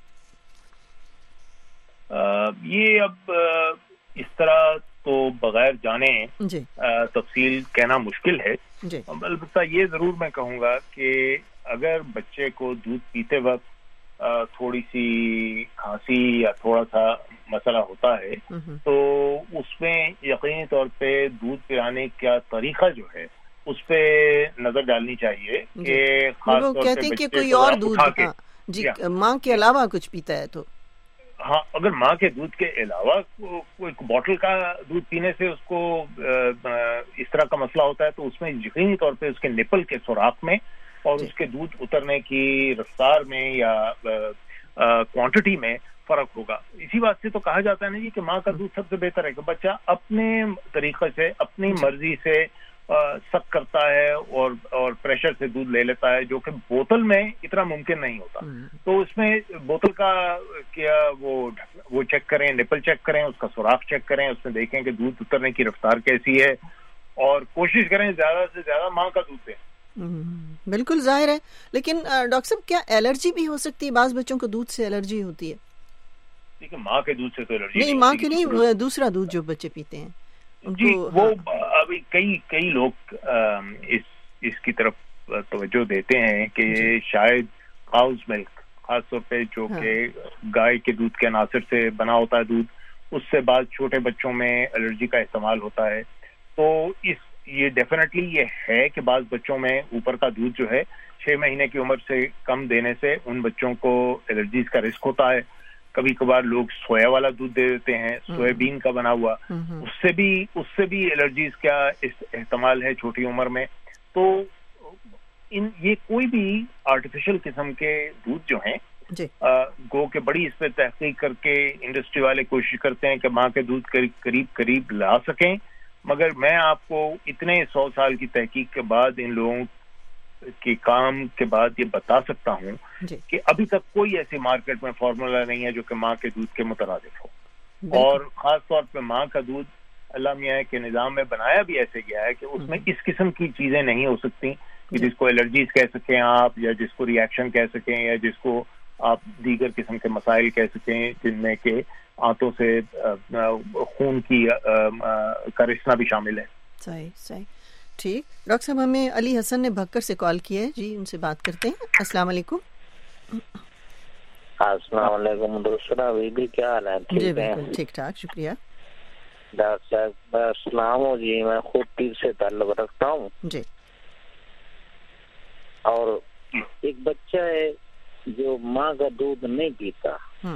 یہ اب اس طرح تو بغیر جانے جی تفصیل کہنا مشکل ہے جی. البتہ یہ ضرور میں کہوں گا کہ اگر بچے کو دودھ پیتے وقت تھوڑی سی کھانسی یا تھوڑا سا مسئلہ ہوتا ہے تو اس میں یقینی طور پہ دودھ پلانے کا طریقہ جو ہے اس پہ نظر ڈالنی چاہیے کہ خاص طور کہتے ہیں کہ کوئی اور دودھ جی ماں کے علاوہ کچھ پیتا ہے تو ہاں, اگر ماں کے دودھ کے علاوہ کوئی بوٹل کا دودھ پینے سے اس کو اس طرح کا مسئلہ ہوتا ہے تو اس میں یقینی طور پہ اس کے نپل کے سوراخ میں اور اس کے دودھ اترنے کی رفتار میں یا کوانٹٹی میں فرق ہوگا. اسی بات سے تو کہا جاتا ہے نا جی کہ ماں کا دودھ سب سے بہتر ہے کہ بچہ اپنے طریقے سے اپنی مرضی سے سک کرتا ہے اور اور پریشر سے دودھ لے لیتا ہے, جو کہ بوتل میں اتنا ممکن نہیں ہوتا. تو اس میں بوتل کا کیا وہ وہ چیک کریں, نپل چیک کریں, اس کا سوراخ چیک کریں, اس میں دیکھیں کہ دودھ اترنے کی رفتار کیسی ہے اور کوشش کریں زیادہ سے زیادہ ماں کا دودھ دیں. بالکل ظاہر ہے. لیکن ڈاکٹر صاحب کیا الرجی بھی ہو سکتی ہے؟ بعض بچوں کو دودھ سے الرجی ہوتی ہے. ٹھیک ہے, ماں کے دودھ سے تو الرجی نہیں, ماں کے نہیں, دوسرا دودھ جو بچے پیتے ہیں جی وہ ابھی کئی کئی لوگ اس اس کی طرف توجہ دیتے ہیں کہ شاید کاؤز ملک خاص طور پہ جو کہ گائے کے دودھ کے عناصر سے بنا ہوتا ہے دودھ, اس سے بعض چھوٹے بچوں میں الرجی کا استعمال ہوتا ہے. تو اس یہ ڈیفینیٹلی یہ ہے کہ بعض بچوں میں اوپر کا دودھ جو ہے چھ مہینے کی عمر سے کم دینے سے ان بچوں کو الرجیز کا رسک ہوتا ہے. کبھی کبھار لوگ سویا والا دودھ دے دیتے ہیں, سویا بین کا بنا ہوا, اس سے بھی اس سے بھی الرجیز کا احتمال ہے چھوٹی عمر میں. تو ان یہ کوئی بھی آرٹیفیشل قسم کے دودھ جو ہیں گو کہ بڑی اس پہ تحقیق کر کے انڈسٹری والے کوشش کرتے ہیں کہ ماں کے دودھ قریب قریب لا سکیں, مگر میں آپ کو اتنے سو سال کی تحقیق کے بعد ان لوگوں کے کام کے بعد یہ بتا سکتا ہوں جی. کہ ابھی تک کوئی ایسی مارکیٹ میں فارمولا نہیں ہے جو کہ ماں کے دودھ کے مترادف ہو. اور خاص طور پہ ماں کا دودھ اللہ میاں کے نظام میں بنایا بھی ایسے گیا ہے کہ اس میں اس قسم کی چیزیں نہیں ہو سکتی کہ جس کو الرجیز کہہ سکیں آپ, یا جس کو ریئیکشن کہہ سکیں, یا جس کو آپ دیگر قسم کے مسائل کہہ سکیں جن میں کہ آنتوں سے خون کی کا رسنا بھی شامل ہے. صحیح صحیح ٹھیک. ڈاکٹر صاحب ہمیں علی حسن نے بھکر سے کال کیا ہے جی, ان سے بات کرتے ہیں. السلام علیکم. السلام علیکم دوسرا بی کیا حال ہے؟ جی بالکل ٹھیک ٹھاک, شکریہ. ڈاکٹر صاحب السلام جی, میں خود پیر سے تعلق رکھتا ہوں جی, اور ایک بچہ ہے جو ماں کا دودھ نہیں پیتا.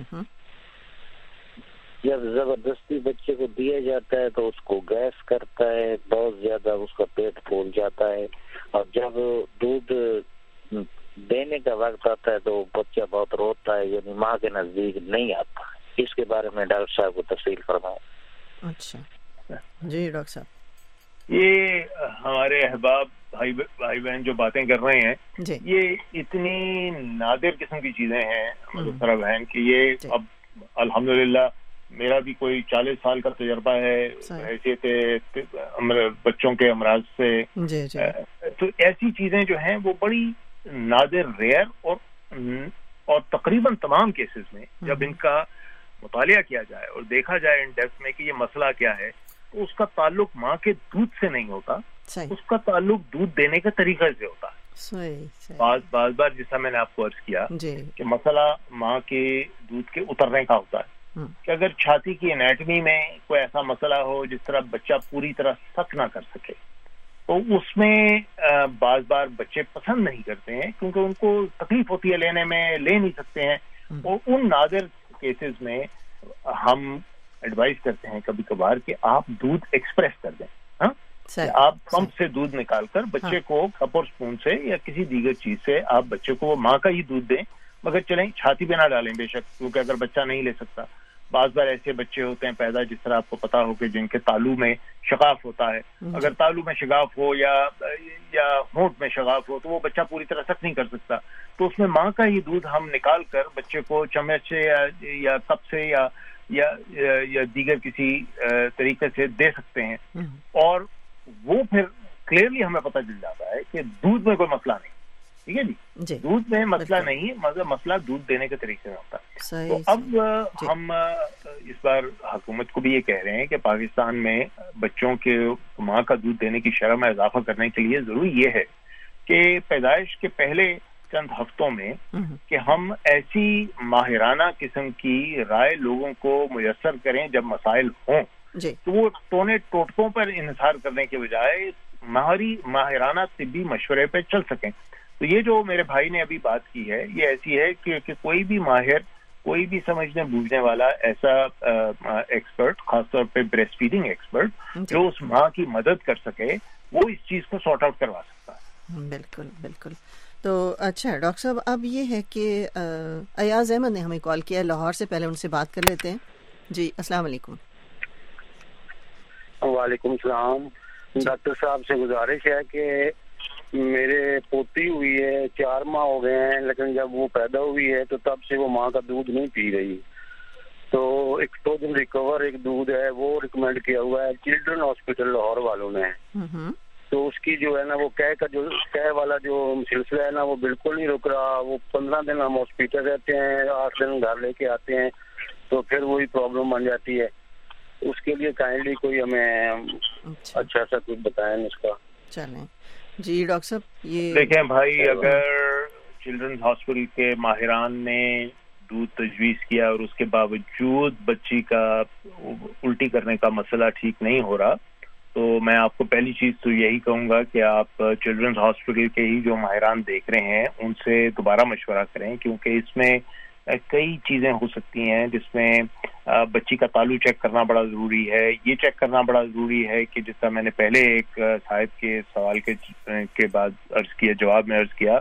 جب زبردستی بچے کو دیا جاتا ہے تو اس کو گیس کرتا ہے, بہت زیادہ اس کا پیٹ پھول جاتا ہے, اور جب دودھ دینے کا وقت آتا ہے تو بچہ بہت روتا ہے, یعنی ماں کے نزدیک نہیں آتا. اس کے بارے میں ڈاکٹر صاحب کو تفصیل فرمائیں. اچھا جی ڈاکٹر صاحب, یہ ہمارے احباب بھائی بھائی بہن جو باتیں کر رہے ہیں جی. یہ اتنی نادر قسم کی چیزیں ہیں مدثرہ بہن کہ یہ اب الحمدللہ میرا بھی کوئی چالیس سال کا تجربہ ہے حیثیت بچوں کے امراض سے جی جی. تو ایسی چیزیں جو ہیں وہ بڑی نادر, ریئر اور اور تقریباً تمام کیسز میں جب ان کا مطالعہ کیا جائے اور دیکھا جائے ان ڈیپتھ میں کہ یہ مسئلہ کیا ہے, تو اس کا تعلق ماں کے دودھ سے نہیں ہوتا, اس کا تعلق دودھ دینے کے طریقے سے ہوتا ہے. بعض بعض بار جیسا میں نے آپ کو عرض کیا کہ مسئلہ ماں کے دودھ کے اترنے کا ہوتا ہے کہ اگر چھاتی کی انیٹمی میں کوئی ایسا مسئلہ ہو جس طرح بچہ پوری طرح سک نہ کر سکے, تو اس میں بعض بار بچے پسند نہیں کرتے ہیں کیونکہ ان کو تکلیف ہوتی ہے لینے میں, لے نہیں سکتے ہیں. اور ان نادر کیسز میں ہم ایڈوائز کرتے ہیں کبھی کبھار کہ آپ دودھ ایکسپریس کر دیں. ہاں, آپ پمپ سے دودھ نکال کر بچے کو کپ اور اسپون سے یا کسی دیگر چیز سے آپ بچے کو ماں کا ہی دودھ دیں. मगर चलें छाती पे ना डालें बेशक, क्योंकि अगर बच्चा नहीं ले सकता, बाज बार ऐसे बच्चे होते हैं पैदा, जिस तरह आपको पता हो कि जिनके तालू में शगाफ होता है, अगर तालू में शगाफ हो या या होंठ में शगाफ हो तो वो बच्चा पूरी तरह सक नहीं कर सकता, तो उसमें माँ का ही दूध हम निकाल कर बच्चे को चम्मच से या या कप से या या या दीगर किसी तरीके से दे सकते हैं, और वो फिर क्लियरली हमें पता चल जाता है कि दूध में कोई मसला नहीं, ठीक है जी, दूध में मसला नहीं है, मतलब मसला दूध देने के तरीके में होता है। तो अब हम इस बार हुकूमत को भी ये कह रहे हैं कि पाकिस्तान में बच्चों के माँ का दूध देने की शरह में इजाफा करने के लिए जरूरी ये है कि पैदाइश के पहले चंद हफ्तों में कि हम ऐसी माहिराना किस्म की राय लोगों को मुयस्सर करें जब मसाइल हों, तो वो टोने टोटकों पर इन्हिसार करने के बजाय माहरी माहिराना तिब्बी मशवरे पे चल सकें। तो ये जो मेरे भाई ने अभी बात की है ये ऐसी है कि, कि कोई भी माहिर, कोई भी समझने बूझने वाला ऐसा एक्सपर्ट, खासतौर पे ब्रेस्ट फीडिंग एक्सपर्ट, जो उस माँ की मदद कर सके, वो इस चीज को सॉर्ट आउट करवा सकता है। बिल्कुल बिल्कुल। तो अच्छा डॉक्टर साहब, अब ये है कि अयाज अहमद ने हमें कॉल किया लाहौर से, पहले उनसे बात कर लेते हैं। जी अस्सलाम वालेकुम। वालेकुम सलाम। डॉक्टर साहब से गुजारिश है कि मेरे पोती हुई है, चार माह हो गए हैं, लेकिन जब वो पैदा हुई है तो तब से वो माँ का दूध नहीं पी रही। तो एक फ्रोजन रिकवर एक दूध है वो रिकमेंड किया हुआ है चिल्ड्रन हॉस्पिटल लाहौर वालों ने, तो उसकी जो है ना वो कह का जो कह वाला जो सिलसिला है ना वो बिल्कुल नहीं रुक रहा। वो पंद्रह दिन हम हॉस्पिटल रहते हैं, आठ दिन घर लेके आते हैं, तो फिर वही प्रॉब्लम बन जाती है। उसके लिए काइंडली कोई हमें अच्छा, अच्छा सा कुछ बताएं उसका। चलें जी डॉक्टर साहब। ये देखें भाई, अगर चिल्ड्रंस हॉस्पिटल के माहिरान ने दूध तजवीज़ किया और उसके बावजूद बच्ची का उल्टी करने का मसला ठीक नहीं हो रहा, तो मैं आपको पहली चीज़ तो यही कहूँगा कि आप चिल्ड्रंस हॉस्पिटल के ही जो माहिरान देख रहे हैं उनसे दोबारा मशवरा करें, क्योंकि इसमें कई चीज़ें हो सकती हैं जिसमें बच्ची का तालू चेक करना बड़ा ज़रूरी है। ये चेक करना बड़ा ज़रूरी है कि जिस तरह मैंने पहले एक साहिब के सवाल के के बाद अर्ज़ किया, जवाब में अर्ज़ किया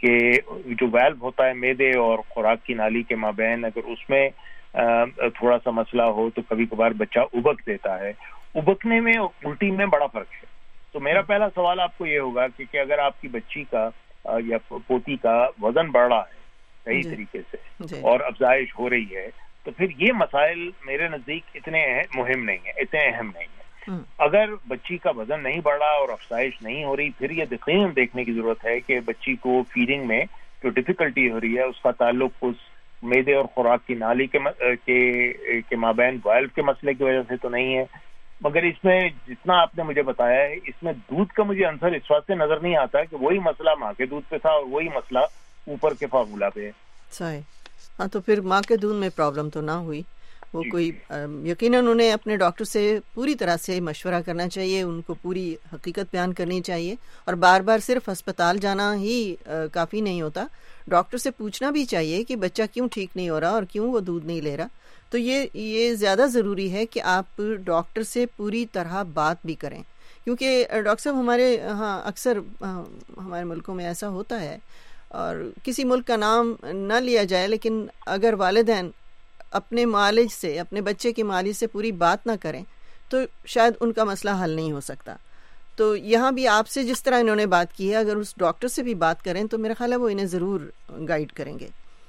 कि जो वाल्व होता है मैदे और खुराक की नाली के माबैन, अगर उसमें थोड़ा सा मसला हो तो कभी कभार बच्चा उबक देता है। उबकने में और उल्टी में बड़ा फ़र्क है। तो मेरा पहला सवाल आपको ये होगा कि, कि अगर आपकी बच्ची का या पोती का वज़न बढ़ रहा है सही तरीके से और अफजाइश हो रही है, तो फिर ये मसाइल मेरे नज़दीक इतने मुहिम नहीं है, इतने अहम नहीं है। अगर बच्ची का वजन नहीं बढ़ रहा और अफजाइश नहीं हो रही, फिर ये यकीनन देखने की जरूरत है कि बच्ची को फीडिंग में जो डिफिकल्टी हो रही है उसका ताल्लुक उस मैदे और खुराक की नाली के के, के माबैन वाल्व के मसले की वजह से तो नहीं है। मगर इसमें जितना आपने मुझे बताया है, इसमें दूध का मुझे आंसर इस बात से नजर नहीं आता कि वही मसला माँ के दूध पे था और वही मसला ऊपर के फार्मूला पे है। सही। हाँ, तो फिर माँ के दूध में प्रॉब्लम तो ना हुई। वो कोई यकीनन उन्हें अपने डॉक्टर से पूरी तरह से मशवरा करना चाहिए, उनको पूरी हकीकत बयान करनी चाहिए, और बार बार सिर्फ अस्पताल जाना ही काफ़ी नहीं होता, डॉक्टर से पूछना भी चाहिए कि बच्चा क्यों ठीक नहीं हो रहा और क्यों वो दूध नहीं ले रहा। तो ये ये ज़्यादा ज़रूरी है कि आप डॉक्टर से पूरी तरह बात भी करें, क्योंकि डॉक्टर साहब हमारे हाँ अक्सर हमारे मुल्कों में ऐसा होता है, और किसी मुल्क का नाम न लिया जाए, लेकिन अगर वालिदैन अपने मालिज से, अपने बच्चे के मालिज से पूरी बात ना करें तो शायद उनका मसला हल नहीं हो सकता। तो यहाँ भी आपसे जिस तरह इन्होंने बात की है, अगर उस डॉक्टर से भी बात करें तो मेरा ख्याल है वो इन्हें ज़रूर गाइड करेंगे।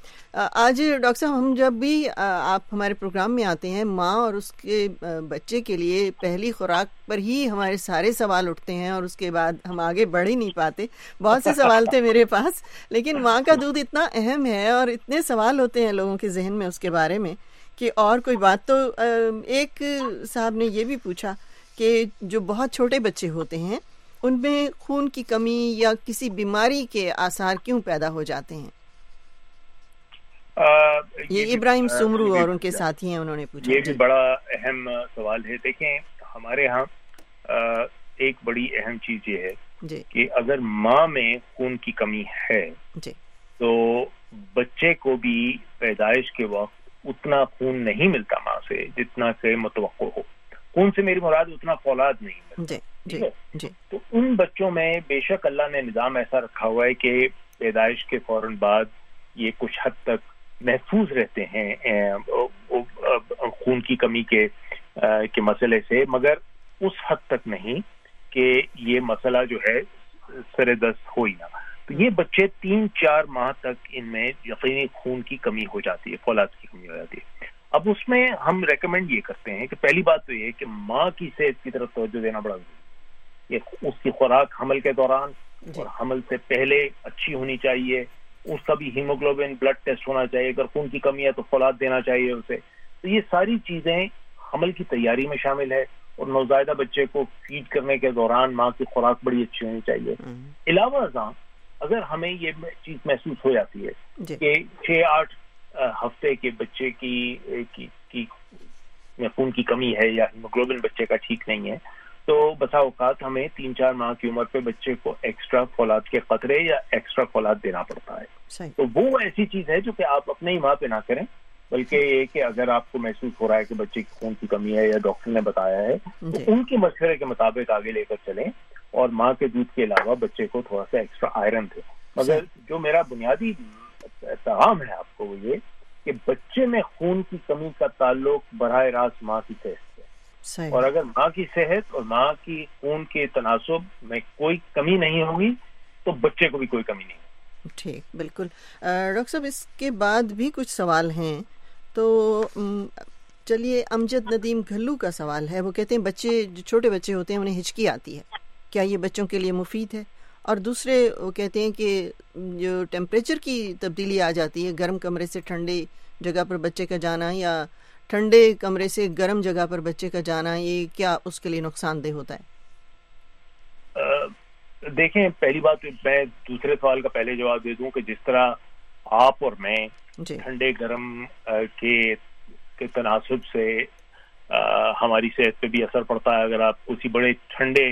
आज डॉक्टर साहब, हम जब भी आप हमारे प्रोग्राम में आते हैं, माँ और उसके बच्चे के लिए पहली खुराक पर ही हमारे सारे सवाल उठते हैं और उसके बाद हम आगे बढ़ ही नहीं पाते। बहुत से सवाल थे मेरे पास, लेकिन माँ का दूध इतना अहम है और इतने सवाल होते हैं लोगों के जहन में उसके बारे में कि और कोई बात। तो एक साहब ने ये भी पूछा कि जो बहुत छोटे बच्चे होते हैं उनमें खून की कमी या किसी बीमारी के आसार क्यों पैदा हो जाते हैं? आ, ये, ये इब्राहिम सुमरू और उनके साथी हैं, उन्होंने पूछा। ये भी बड़ा अहम सवाल है। देखें, हमारे यहाँ एक बड़ी अहम चीज ये है कि अगर माँ में खून की कमी है जी, तो बच्चे को भी पैदाइश के वक्त उतना खून नहीं मिलता माँ से जितना से मुतवक्को हो। खून से मेरी मुराद उतना फौलाद नहीं मिलता। जी, जी, जी। तो उन बच्चों में बेशक अल्लाह ने निज़ाम ऐसा रखा हुआ है कि पैदाइश के फौरन बाद یہ کچھ حد تک محفوظ رہتے ہیں خون کی کمی کے کے مسئلے سے، مگر اس حد تک نہیں کہ یہ مسئلہ جو ہے سر دست ہو ہی نہ. تو یہ بچے تین چار ماہ تک ان میں یقینی خون کی کمی ہو جاتی ہے، فولاد کی کمی ہو جاتی ہے. اب اس میں ہم ریکمینڈ یہ کرتے ہیں کہ پہلی بات تو یہ کہ ماں کی صحت کی طرف توجہ دینا بڑا ضروری ہے. یہ اس کی خوراک حمل کے دوران اور حمل سے پہلے اچھی ہونی چاہیے. اس کا بھی ہیموگلوبن بلڈ ٹیسٹ ہونا چاہیے. اگر خون کی کمی ہے تو فولاد دینا چاہیے اسے. تو یہ ساری چیزیں حمل کی تیاری میں شامل ہے. اور نوزائیدہ بچے کو فیڈ کرنے کے دوران ماں کی خوراک بڑی اچھی ہونی چاہیے. علاوہ ازاں اگر ہمیں یہ چیز محسوس ہو جاتی ہے کہ چھ آٹھ ہفتے کے بچے کی کی, کی خون کی کمی ہے یا ہیموگلوبن بچے کا ٹھیک نہیں ہے، تو بسا اوقات ہمیں تین چار ماہ کی عمر پہ بچے کو ایکسٹرا فولاد کے قطرے یا ایکسٹرا فولاد دینا پڑتا ہے. تو وہ ایسی چیز ہے جو کہ آپ اپنے ہی ماں پہ نہ کریں، بلکہ یہ کہ اگر آپ کو محسوس ہو رہا ہے کہ بچے کی خون کی کمی ہے یا ڈاکٹر نے بتایا ہے تو ان کے مشورے کے مطابق آگے لے کر چلیں اور ماں کے دودھ کے علاوہ بچے کو تھوڑا سا ایکسٹرا آئرن دیں. مگر جو میرا بنیادی پیغام ہے آپ کو وہ یہ کہ بچے میں خون کی کمی کا تعلق براہ راست ماں کی صحت سے، اور اگر ماں کی صحت اور ماں کی خون کے تناسب میں کوئی کمی نہیں ہوگی تو بچے کو بھی کوئی کمی نہیں ہوگی. ٹھیک، بالکل. ڈاکٹر صاحب اس کے بعد بھی کچھ سوال ہیں، تو چلیے امجد ندیم گھلو کا سوال ہے. وہ کہتے ہیں بچے جو چھوٹے بچے ہوتے ہیں انہیں ہچکی آتی ہے، کیا یہ بچوں کے لیے مفید ہے؟ اور دوسرے وہ کہتے ہیں کہ جو ٹیمپریچر کی تبدیلی آ جاتی ہے، گرم کمرے سے ٹھنڈے جگہ پر بچے کا جانا یا ٹھنڈے کمرے سے گرم جگہ پر بچے کا جانا، یہ کیا اس کے لیے نقصان دہ ہوتا ہے؟ دیکھیں، پہلی بات میں دوسرے سوال کا پہلے جواب دے دوں کہ جس طرح آپ اور میں ٹھنڈے گرم کے تناسب سے ہماری صحت پہ بھی اثر پڑتا ہے. اگر آپ کسی بڑے ٹھنڈے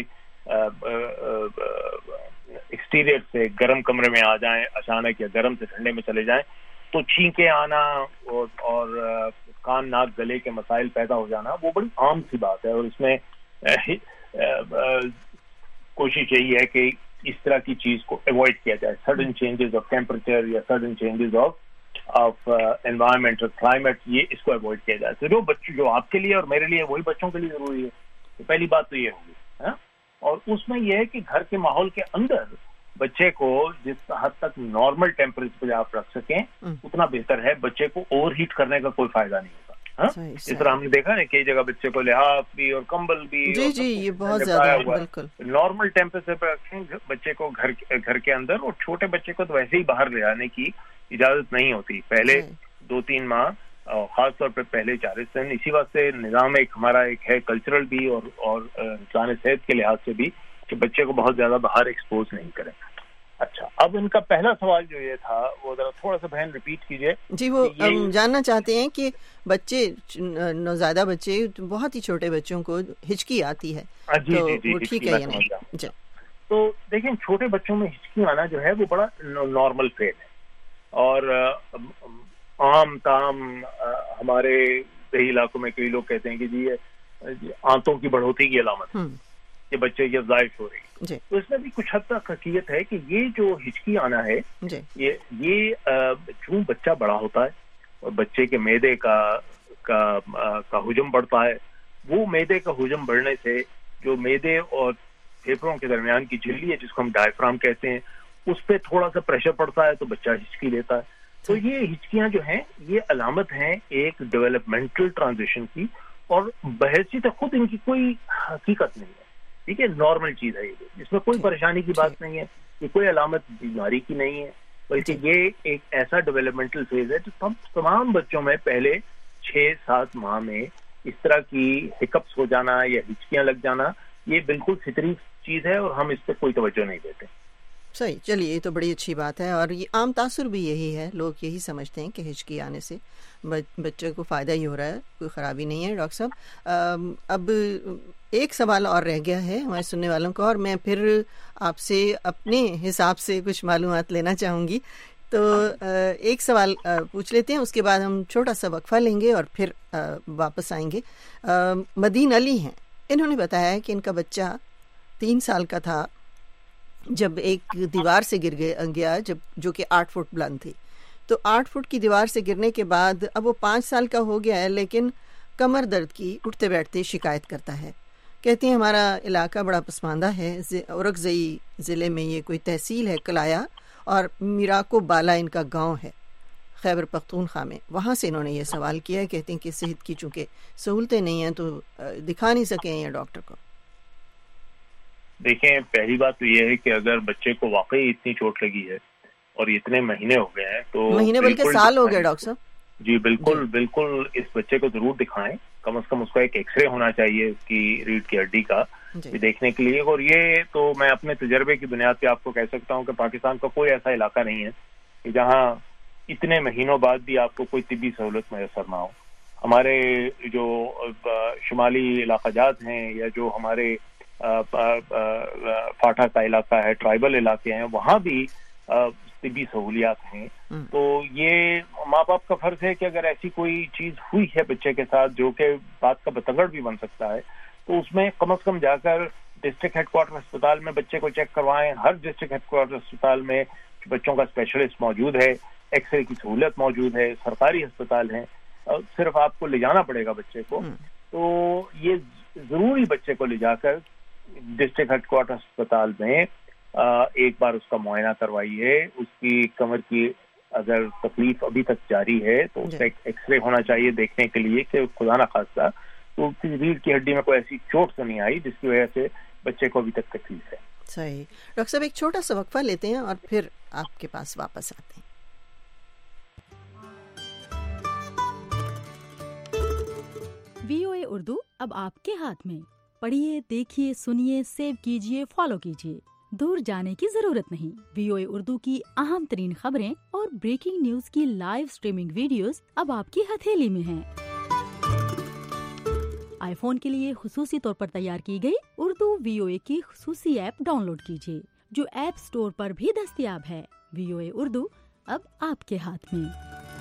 ایکسٹیریئر سے گرم کمرے میں آ جائیں اچانک، یا گرم سے ٹھنڈے میں چلے جائیں، تو چھینکیں آنا اور, اور کان ناک گلے کے مسائل پیدا ہو جانا وہ بڑی عام سی بات ہے. اور اس میں کوشش یہی ہے کہ اس طرح کی چیز کو اوائڈ کیا جائے. سڈن چینجز آف ٹیمپریچر یا sudden changes of of environment اور کلائمیٹ، یہ اس کو اوائڈ کیا جائے. تو جو بچے جو آپ کے لیے اور میرے لیے وہی بچوں کے لیے ضروری ہے. تو پہلی بات تو یہ ہوگی. اور اس میں یہ ہے کہ گھر کے ماحول کے اندر بچے کو جس حد تک نارمل ٹیمپریچر پہ آپ رکھ سکیں اتنا بہتر ہے. بچے کو اوور ہیٹ کرنے کا کوئی فائدہ نہیں ہوتا. اس طرح ہم نے دیکھا ہے کئی جگہ بچے کو لحاف بھی اور کمبل بھی جی جی یہ بہت زیادہ بالکل نارمل ٹیمپریچر پہ رکھیں بچے کو گھر گھر کے اندر. اور چھوٹے بچے کو تو ویسے ہی باہر لے جانے کی اجازت نہیں ہوتی پہلے دو تین ماہ، خاص طور پہ پہلے چالیس دن. اسی واسطے نظام ایک ہمارا ایک ہے کلچرل بھی اور اور انسانی صحت کے لحاظ سے بھی کہ بچے کو بہت زیادہ باہر ایکسپوز نہیں کریں. اچھا، اب ان کا پہلا سوال جو یہ تھا وہ ذرا تھوڑا سا بہن ریپیٹ کیجئے. جی، وہ ہم جاننا چاہتے ہیں کہ بچے نوزائیدہ بچے بہت ہی چھوٹے بچوں کو ہچکی آتی ہے. جی جی جی ٹھیک ہے. جی تو دیکھیں، چھوٹے بچوں میں ہچکی آنا جو ہے وہ بڑا نارمل فیل ہے. اور عام تام ہمارے دیہی علاقوں میں کئی لوگ کہتے ہیں کہ جی آنتوں کی بڑھوتری کی علامت کہ بچے کی افزائش ہو رہی ہے. تو اس میں بھی کچھ حد تک حقیقت ہے کہ یہ جو ہچکی آنا ہے یہ یہ چون بچہ بڑا ہوتا ہے اور بچے کے معدے کا کا کا حجم بڑھتا ہے. وہ معدے کا حجم بڑھنے سے جو معدے اور پھیپھڑوں کے درمیان کی جھلی ہے جس کو ہم ڈائفرام کہتے ہیں اس پہ تھوڑا سا پریشر پڑتا ہے تو بچہ ہچکی لیتا ہے. تو یہ ہچکیاں جو ہیں یہ علامت ہیں ایک ڈیولپمنٹل ٹرانزیشن کی، اور بحیثیت خود ان کی کوئی حقیقت نہیں ہے. ٹھیک ہے، نارمل چیز ہے یہ، اس میں کوئی پریشانی کی بات نہیں ہے. یہ کوئی علامت بیماری کی نہیں ہے، بلکہ یہ ایک ایسا ڈیولپمنٹل فیز ہے جو تمام بچوں میں پہلے چھ سات ماہ میں اس طرح کی ہکپس ہو جانا یا ہچکیاں لگ جانا یہ بالکل فطری چیز ہے اور ہم اس پہ کوئی توجہ نہیں دیتے. صحیح، چلیے یہ تو بڑی اچھی بات ہے. اور یہ عام تاثر بھی یہی ہے، لوگ یہی سمجھتے ہیں کہ ہچکی آنے سے بچے کو فائدہ ہی ہو رہا ہے، کوئی خرابی نہیں ہے. ڈاکٹر صاحب اب ایک سوال اور رہ گیا ہے ہمارے سننے والوں کا، اور میں پھر آپ سے اپنے حساب سے کچھ معلومات لینا چاہوں گی. تو ایک سوال پوچھ لیتے ہیں، اس کے بعد ہم چھوٹا سا وقفہ لیں گے اور پھر واپس آئیں گے. مدین علی ہیں، انہوں نے بتایا کہ ان کا بچہ تین سال کا تھا جب ایک دیوار سے گر گیا، جب جو کہ آٹھ فٹ بلند تھی. تو آٹھ فٹ کی دیوار سے گرنے کے بعد اب وہ پانچ سال کا ہو گیا ہے لیکن کمر درد کی اٹھتے بیٹھتے شکایت کرتا ہے. کہتے ہیں ہمارا علاقہ بڑا پسماندہ ہے, اورکزئی ضلع میں یہ کوئی تحصیل ہے کلایا, اور میراکو بالا ان کا گاؤں ہے خیبر پختونخوا میں. وہاں سے انہوں نے یہ سوال کیا ہے. کہتے ہیں کہ صحت کی چونکہ سہولتیں نہیں ہیں تو دکھا نہیں سکے ہیں ڈاکٹر کو. دیکھیں, پہلی بات تو یہ ہے کہ اگر بچے کو واقعی اتنی چوٹ لگی ہے اور اتنے مہینے ہو گئے ہیں تو مہینے بلکہ سال ہو گئے ڈاکٹر صاحب. جی بالکل بالکل, اس بچے کو ضرور دکھائیں. کم از کم اس کا ایک ایکس رے ہونا چاہیے اس کی ریڑھ کی ہڈی کا دیکھنے کے لیے. اور یہ تو میں اپنے تجربے کی بنیاد پہ آپ کو کہہ سکتا ہوں کہ پاکستان کا کوئی ایسا علاقہ نہیں ہے کہ جہاں اتنے مہینوں بعد بھی آپ کو کوئی طبی سہولت میسر نہ ہو. ہمارے جو شمالی علاقہ جات ہیں یا جو ہمارے فاٹا کا علاقہ ہے, ٹرائبل علاقے ہیں, وہاں بھی طبی سہولیات ہیں. تو یہ ماں باپ کا فرض ہے کہ اگر ایسی کوئی چیز ہوئی ہے بچے کے ساتھ جو کہ بات کا بتنگڑ بھی بن سکتا ہے تو اس میں کم از کم جا کر ڈسٹرکٹ ہیڈ کوارٹر اسپتال میں بچے کو چیک کروائیں. ہر ڈسٹرکٹ ہیڈ کوارٹر اسپتال میں بچوں کا اسپیشلسٹ موجود ہے, ایکس رے کی سہولت موجود ہے, سرکاری ہسپتال ہیں, صرف آپ کو لے جانا پڑے گا بچے کو. تو یہ ضروری بچے کو لے جا کر ڈسٹرکٹ ہیڈ کوارٹر اسپتال میں ایک بار اس کا معائنہ کروائیے. اس کی کمر کی اگر تکلیف ابھی تک جاری ہے تو اس کا ایک ایکس رے ہونا چاہیے دیکھنے کے لیے کہ خدا نہ خواستہ تو ریڑھ کی ہڈی میں کوئی ایسی چوٹ تو نہیں آئی جس کی وجہ سے بچے کو ابھی تک تکلیف ہے. صحیح. ڈاکٹر صاحب ایک چھوٹا سا وقفہ لیتے ہیں اور پھر آپ کے پاس واپس آتے ہیں. وی او اے اردو اب آپ کے ہاتھ میں. پڑھیے, دیکھیے, سنیے, سیو کیجیے, فالو کیجیے. دور جانے کی ضرورت نہیں. وی او اے اردو کی اہم ترین خبریں اور بریکنگ نیوز کی لائیو سٹریمنگ ویڈیوز اب آپ کی ہتھیلی میں ہیں. آئی فون کے لیے خصوصی طور پر تیار کی گئی اردو وی او اے کی خصوصی ایپ ڈاؤن لوڈ کیجیے جو ایپ سٹور پر بھی دستیاب ہے. وی او اے اردو اب آپ کے ہاتھ میں.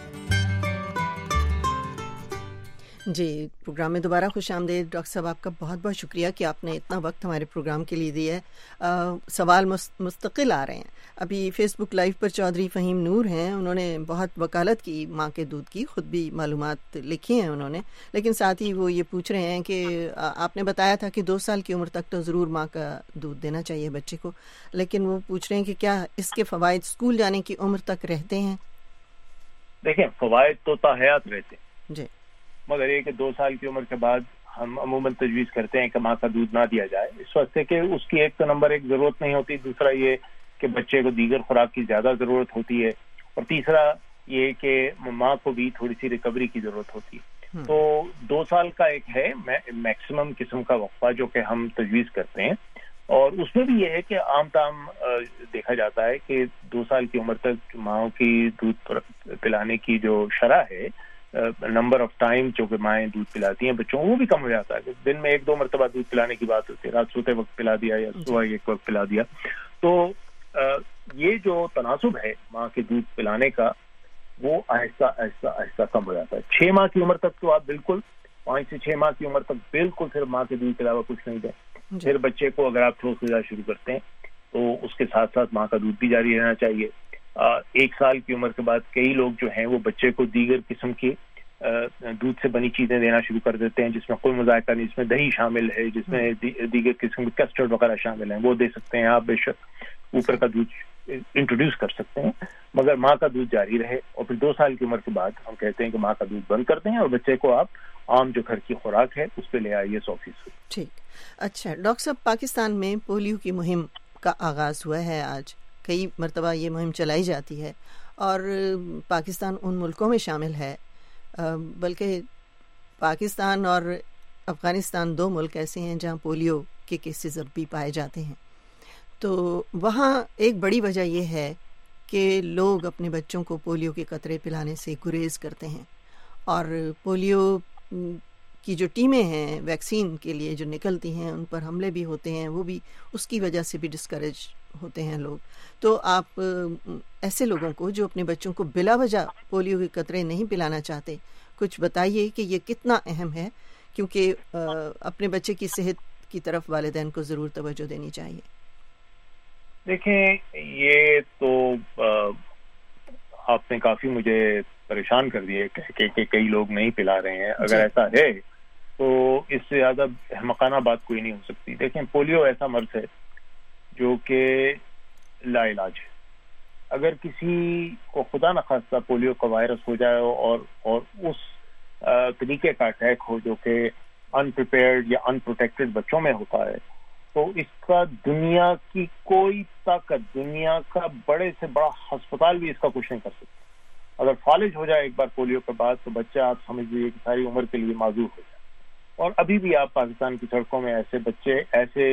جی, پروگرام میں دوبارہ خوش آمدید. ڈاکٹر صاحب آپ کا بہت بہت شکریہ کہ آپ نے اتنا وقت ہمارے پروگرام کے لیے دیا ہے. آ, سوال مستقل آ رہے ہیں. ابھی فیس بک لائیو پر چودھری فہیم نور ہیں, انہوں نے بہت وکالت کی ماں کے دودھ کی, خود بھی معلومات لکھی ہیں انہوں نے, لیکن ساتھ ہی وہ یہ پوچھ رہے ہیں کہ آپ نے بتایا تھا کہ دو سال کی عمر تک تو ضرور ماں کا دودھ دینا چاہیے بچے کو, لیکن وہ پوچھ رہے ہیں کہ کیا اس کے فوائد اسکول جانے کی عمر تک رہتے ہیں؟ دیکھیں, فوائد تو تاحیات رہتے ہیں جی, مگر یہ کہ دو سال کی عمر کے بعد ہم عموماً تجویز کرتے ہیں کہ ماں کا دودھ نہ دیا جائے, اس واسطے کہ اس کی ایک تو نمبر ایک ضرورت نہیں ہوتی, دوسرا یہ کہ بچے کو دیگر خوراک کی زیادہ ضرورت ہوتی ہے, اور تیسرا یہ کہ ماں کو بھی تھوڑی سی ریکوری کی ضرورت ہوتی ہے. تو دو سال کا ایک ہے میکسیمم قسم کا وقفہ جو کہ ہم تجویز کرتے ہیں, اور اس میں بھی یہ ہے کہ عام تام دیکھا جاتا ہے کہ دو سال کی عمر تک ماں کی دودھ پلانے کی جو شرح ہے, نمبر آف ٹائم جو کہ مائیں دودھ پلاتی ہیں بچوں وہ بھی کم ہو جاتا ہے. دن میں ایک دو مرتبہ دودھ پلانے کی بات ہوتی ہے, رات سوتے وقت پلا دیا یا صبح ایک وقت پلا دیا. تو یہ جو تناسب ہے ماں کے دودھ پلانے کا وہ آہستہ آہستہ آہستہ کم ہو جاتا ہے. چھ ماہ کی عمر تک تو آپ بالکل, پانچ سے چھ ماہ کی عمر تک بالکل صرف ماں کے دودھ کے علاوہ کچھ نہیں دیں. پھر بچے کو اگر آپ ٹھوس غذا شروع کرتے ہیں تو اس کے ساتھ ساتھ ماں کا دودھ بھی جاری رہنا چاہیے. ایک سال کی عمر کے بعد کئی لوگ جو ہیں وہ بچے کو دیگر قسم کی دودھ سے بنی چیزیں دینا شروع کر دیتے ہیں جس میں کوئی مذائقہ نہیں, جس میں دہی شامل ہے, جس میں دیگر قسم کے کسٹرڈ وغیرہ شامل ہیں, وہ دے سکتے ہیں آپ. بے شک اوپر کا دودھ انٹروڈیوس کر سکتے ہیں, مگر ماں کا دودھ جاری رہے. اور پھر دو سال کی عمر کے بعد ہم کہتے ہیں کہ ماں کا دودھ بند کرتے ہیں اور بچے کو آپ عام جو گھر کی خوراک ہے اس پہ لے آئیے سو فیصد. ٹھیک, اچھا ڈاکٹر صاحب, پاکستان میں پولیو کی مہم کا آغاز ہوا ہے آج. کئی مرتبہ یہ مہم چلائی جاتی ہے اور پاکستان ان ملکوں میں شامل ہے, بلکہ پاکستان اور افغانستان دو ملک ایسے ہیں جہاں پولیو کے کیسز اب بھی پائے جاتے ہیں. تو وہاں ایک بڑی وجہ یہ ہے کہ لوگ اپنے بچوں کو پولیو کے قطرے پلانے سے گریز کرتے ہیں, اور پولیو کی جو ٹیمیں ہیں ویکسین کے لیے جو نکلتی ہیں ان پر حملے بھی ہوتے ہیں, وہ بھی اس کی وجہ سے بھی ڈسکریج ہوتے ہیں لوگ. تو آپ ایسے لوگوں کو جو اپنے بچوں کو بلا وجہ پولیو کے قطرے نہیں پلانا چاہتے, کچھ بتائیے کہ یہ کتنا اہم ہے, کیونکہ اپنے بچے کی صحت کی طرف والدین کو ضرور توجہ دینی چاہیے. دیکھیں, یہ تو آپ نے کافی مجھے پریشان کر دیے کہہ کے کہ کئی لوگ نہیں پلا رہے ہیں. اگر ایسا ہے تو اس سے زیادہ احمقانہ بات کوئی نہیں ہو سکتی. دیکھیں پولیو ایسا مرض ہے جو کہ لا علاج ہے. اگر کسی کو خدا نخواستہ پولیو کا وائرس ہو جائے اور اور اس طریقے کا اٹیک ہو جو کہ ان پریپیئرڈ یا ان پروٹیکٹڈ بچوں میں ہوتا ہے تو اس کا دنیا کی کوئی طاقت, دنیا کا بڑے سے بڑا ہسپتال بھی اس کا کچھ نہیں کر سکتا. اگر فالج ہو جائے ایک بار پولیو کے بعد تو بچہ آپ سمجھ لیجیے کہ ساری عمر کے لیے معذور ہو جائے. اور ابھی بھی آپ پاکستان کی سڑکوں میں ایسے بچے, ایسے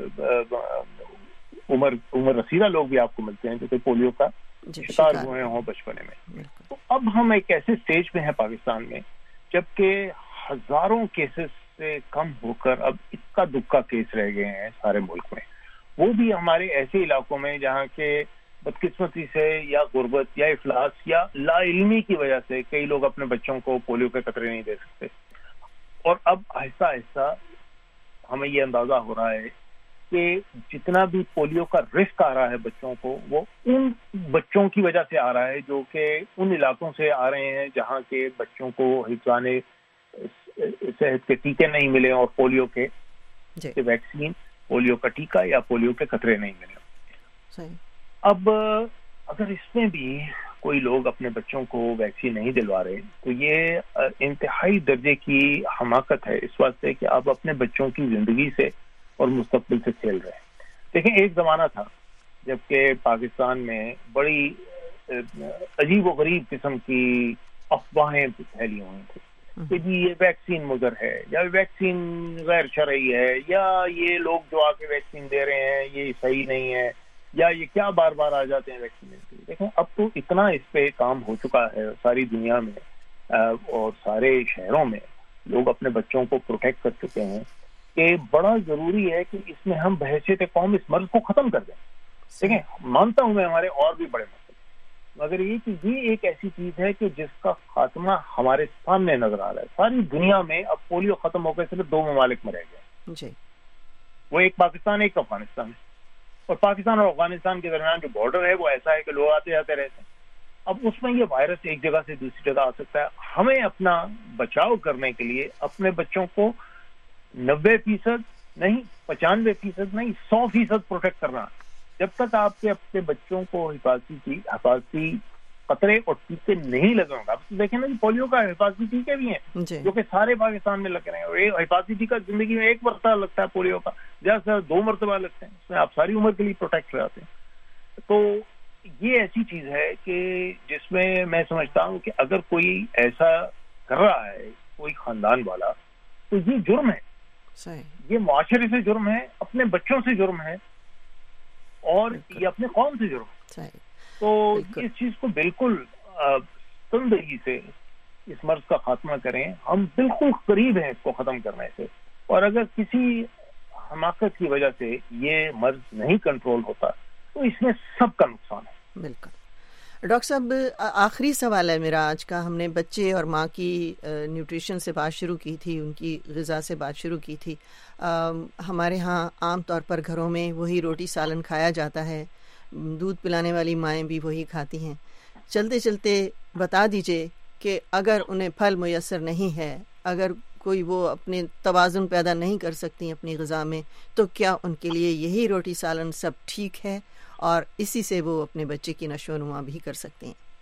عمر عمر رسیدہ لوگ بھی آپ کو ملتے ہیں جو کہ پولیو کا شکار ہوئے ہوں بچپنے میں. تو اب ہم ایک ایسے سٹیج پہ ہیں پاکستان میں جبکہ ہزاروں کیسز سے کم ہو کر اب اکا دکا کیس رہ گئے ہیں سارے ملک میں, وہ بھی ہمارے ایسے علاقوں میں جہاں کے بدقسمتی سے یا غربت یا افلاس یا لا علمی کی وجہ سے کئی لوگ اپنے بچوں کو پولیو کے قطرے نہیں دے سکتے. اور اب آہستہ آہستہ ہمیں یہ اندازہ ہو رہا ہے کہ جتنا بھی پولیو کا رسک آ رہا ہے بچوں کو وہ ان بچوں کی وجہ سے آ رہا ہے جو کہ ان علاقوں سے آ رہے ہیں جہاں کے بچوں کو حفظان صحت کے ٹیکے نہیں ملے اور پولیو کے ویکسین, پولیو کا ٹیکہ یا پولیو کے قطرے نہیں ملے. اب اگر اس میں بھی کوئی لوگ اپنے بچوں کو ویکسین نہیں دلوا رہے تو یہ انتہائی درجے کی حماقت ہے اس واسطے کہ آپ اپنے بچوں کی زندگی سے اور مستقبل سے کھیل رہے ہیں. دیکھیں ایک زمانہ تھا جبکہ پاکستان میں بڑی عجیب و غریب قسم کی افواہیں پھیلی ہوئی تھیں کہ جی یہ ویکسین مضر ہے یا ویکسین غیر شرعی ہے یا یہ لوگ جو آ کے ویکسین دے رہے ہیں یہ صحیح نہیں ہے یا یہ کیا بار بار آ جاتے ہیں ویکسین کے لیے. دیکھیں اب تو اتنا اس پہ کام ہو چکا ہے ساری دنیا میں اور سارے شہروں میں لوگ اپنے بچوں کو پروٹیکٹ کر چکے ہیں کہ بڑا ضروری ہے کہ اس میں ہم بحیثیت قوم اس مرض کو ختم کر دیں. دیکھیں مانتا ہوں میں ہمارے اور بھی بڑے مسئلے, مگر یہ کہ یہ ایک ایسی چیز ہے کہ جس کا خاتمہ ہمارے سامنے نظر آ رہا ہے. ساری دنیا میں اب پولیو ختم ہو کے صرف دو ممالک میں رہ گئے جی. وہ ایک پاکستان ایک افغانستان ہے. اور پاکستان اور افغانستان کے درمیان جو بارڈر ہے وہ ایسا ہے کہ لوگ آتے جاتے رہتے ہیں. اب اس میں یہ وائرس ایک جگہ سے دوسری جگہ آ سکتا ہے. ہمیں اپنا بچاؤ کرنے کے لیے اپنے بچوں کو نبے فیصد نہیں, پچانوے فیصد نہیں, سو فیصد پروٹیکٹ کرنا. جب تک آپ کے اپنے بچوں کو حفاظتی حفاظتی قطرے اور ٹیکے نہیں لگے ہوں گے. آپ دیکھیں نا پولیو کا حفاظتی ٹیکے بھی ہیں جو کہ سارے پاکستان میں لگ رہے ہیں. اور حفاظتی ٹیکہ زندگی میں ایک مرتبہ لگتا ہے پولیو کا, زیادہ سے زیادہ دو مرتبہ لگتے ہیں. اس میں آپ ساری عمر کے لیے پروٹیکٹ ہو جاتے ہیں. تو یہ ایسی چیز ہے کہ جس میں میں سمجھتا ہوں کہ اگر کوئی ایسا کر رہا ہے کوئی خاندان والا تو یہ جرم ہے. یہ معاشرے سے جرم ہے, اپنے بچوں سے جرم ہے اور یہ اپنے قوم سے جرم ہے. تو اس چیز کو بالکل تندرستی سے اس مرض کا خاتمہ کریں. ہم بالکل قریب ہیں اس کو ختم کرنے سے, اور اگر کسی حماقت کی وجہ سے یہ مرض نہیں کنٹرول ہوتا تو اس میں سب کا نقصان ہے. بالکل. ڈاکٹر صاحب آخری سوال ہے میرا آج کا. ہم نے بچے اور ماں کی نیوٹریشن سے بات شروع کی تھی, ان کی غذا سے بات شروع کی تھی. ہمارے ہاں عام طور پر گھروں میں وہی روٹی سالن کھایا جاتا ہے, دودھ پلانے والی مائیں بھی وہی کھاتی ہیں. چلتے چلتے بتا دیجئے کہ اگر انہیں پھل میسر نہیں ہے, اگر کوئی وہ اپنے توازن پیدا نہیں کر سکتی اپنی غذا میں, تو کیا ان کے لیے یہی روٹی سالن سب ٹھیک ہے اور اسی سے وہ اپنے بچے کی نشو و نما بھی کر سکتے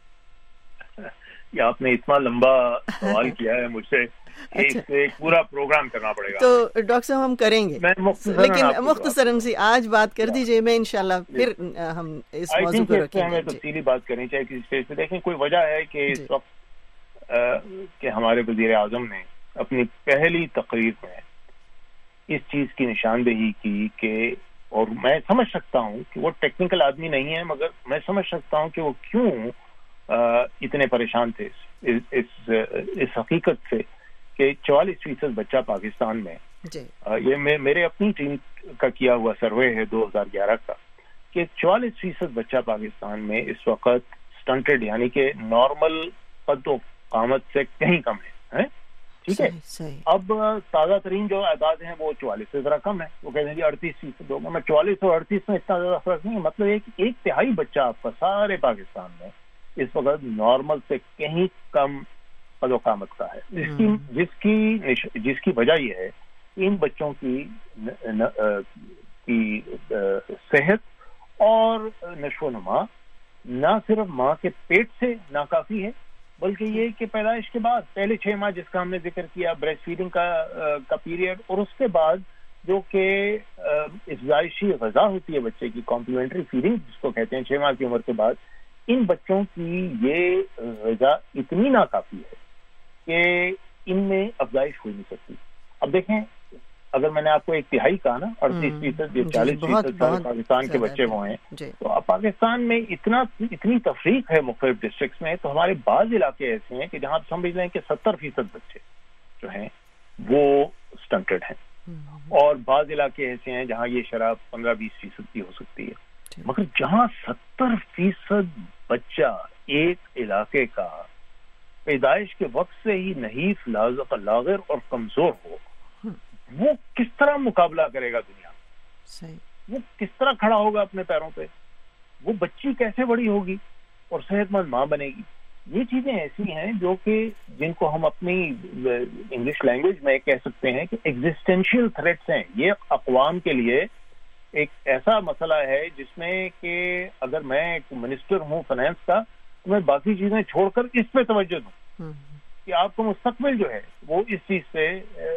ہیں؟ یہ آپ نے اتنا لمبا سوال کیا ہے مجھ سے کہ اس سے پورا پروگرام کرنا پڑے گا. تو ڈاکٹر صاحب ہم کریں گے, لیکن مختصراً سی آج بات کر دیجئے, میں انشاءاللہ پھر ہم اس موضوع کو رکھیں گے. ہمیں تفصیلی بات کرنی چاہیے کسی اسٹیج پہ. دیکھیں کوئی وجہ ہے کہ اس وقت کہ ہمارے وزیر اعظم نے اپنی پہلی تقریر میں اس چیز کی نشاندہی کی کہ, اور میں سمجھ سکتا ہوں کہ وہ ٹیکنیکل آدمی نہیں ہے, مگر میں سمجھ سکتا ہوں کہ وہ کیوں اتنے پریشان تھے اس, اس, اس حقیقت سے کہ چوالیس فیصد بچہ پاکستان میں, یہ میرے اپنی ٹیم کا کیا ہوا سروے ہے دو ہزار گیارہ کا, کہ چوالیس فیصد بچہ پاکستان میں اس وقت سٹنٹڈ یعنی کہ نارمل قد و قامت سے کہیں کم ہے. ٹھیک ہے, اب تازہ ترین جو اعداد ہیں وہ چوالیس سے ذرا کم ہے. وہ کہتے ہیں جی اڑتیس فیصد ہوگا. میں چوالیس اور اڑتیس میں اتنا زیادہ فرق نہیں ہے. مطلب ایک ایک تہائی بچہ آپ کا سارے پاکستان میں اس وقت نارمل سے کہیں کم قد و قامت کا ہے، جس کی جس کی جس کی وجہ یہ ہے ان بچوں کی کی صحت اور نشو و نما نہ صرف ماں کے پیٹ سے ناکافی ہے، بلکہ یہ کہ پیدائش کے بعد پہلے چھ ماہ جس کا ہم نے ذکر کیا بریسٹ فیڈنگ کا کا پیریڈ، اور اس کے بعد جو کہ افزائشی غذا ہوتی ہے بچے کی، کمپلیمنٹری فیڈنگ جس کو کہتے ہیں، چھ ماہ کی عمر کے بعد ان بچوں کی یہ غذا اتنی ناکافی ہے کہ ان میں افزائش ہو نہیں سکتی۔ اب دیکھیں، اگر میں نے آپ کو ایک تہائی کہا نا، اڑتیس فیصد یا چالیس فیصد سارے پاکستان کے بچے وہ ہیں، تو اب پاکستان میں اتنا اتنی تفریق ہے مختلف ڈسٹرکٹس میں، تو ہمارے بعض علاقے ایسے ہیں کہ جہاں آپ سمجھ لیں کہ ستر فیصد بچے جو ہیں وہ اسٹنٹڈ ہیں، اور بعض علاقے ایسے ہیں جہاں یہ شرح پندرہ بیس فیصد کی ہو سکتی ہے، مگر جہاں ستر فیصد بچہ ایک علاقے کا پیدائش کے وقت سے ہی نحیف، لاغر اور کمزور ہو، وہ کس طرح مقابلہ کرے گا دنیا میں؟ وہ کس طرح کھڑا ہوگا اپنے پیروں پہ؟ وہ بچی کیسے بڑی ہوگی اور صحت مند ماں بنے گی؟ یہ چیزیں ایسی ہیں جو کہ جن کو ہم اپنی انگلش لینگویج میں کہہ سکتے ہیں کہ ایگزسٹینشیل تھریٹس ہیں۔ یہ اقوام کے لیے ایک ایسا مسئلہ ہے جس میں کہ اگر میں ایک منسٹر ہوں فائنانس کا تو میں باقی چیزیں چھوڑ کر اس پہ توجہ دوں کہ آپ کا مستقبل جو ہے وہ اس چیز سے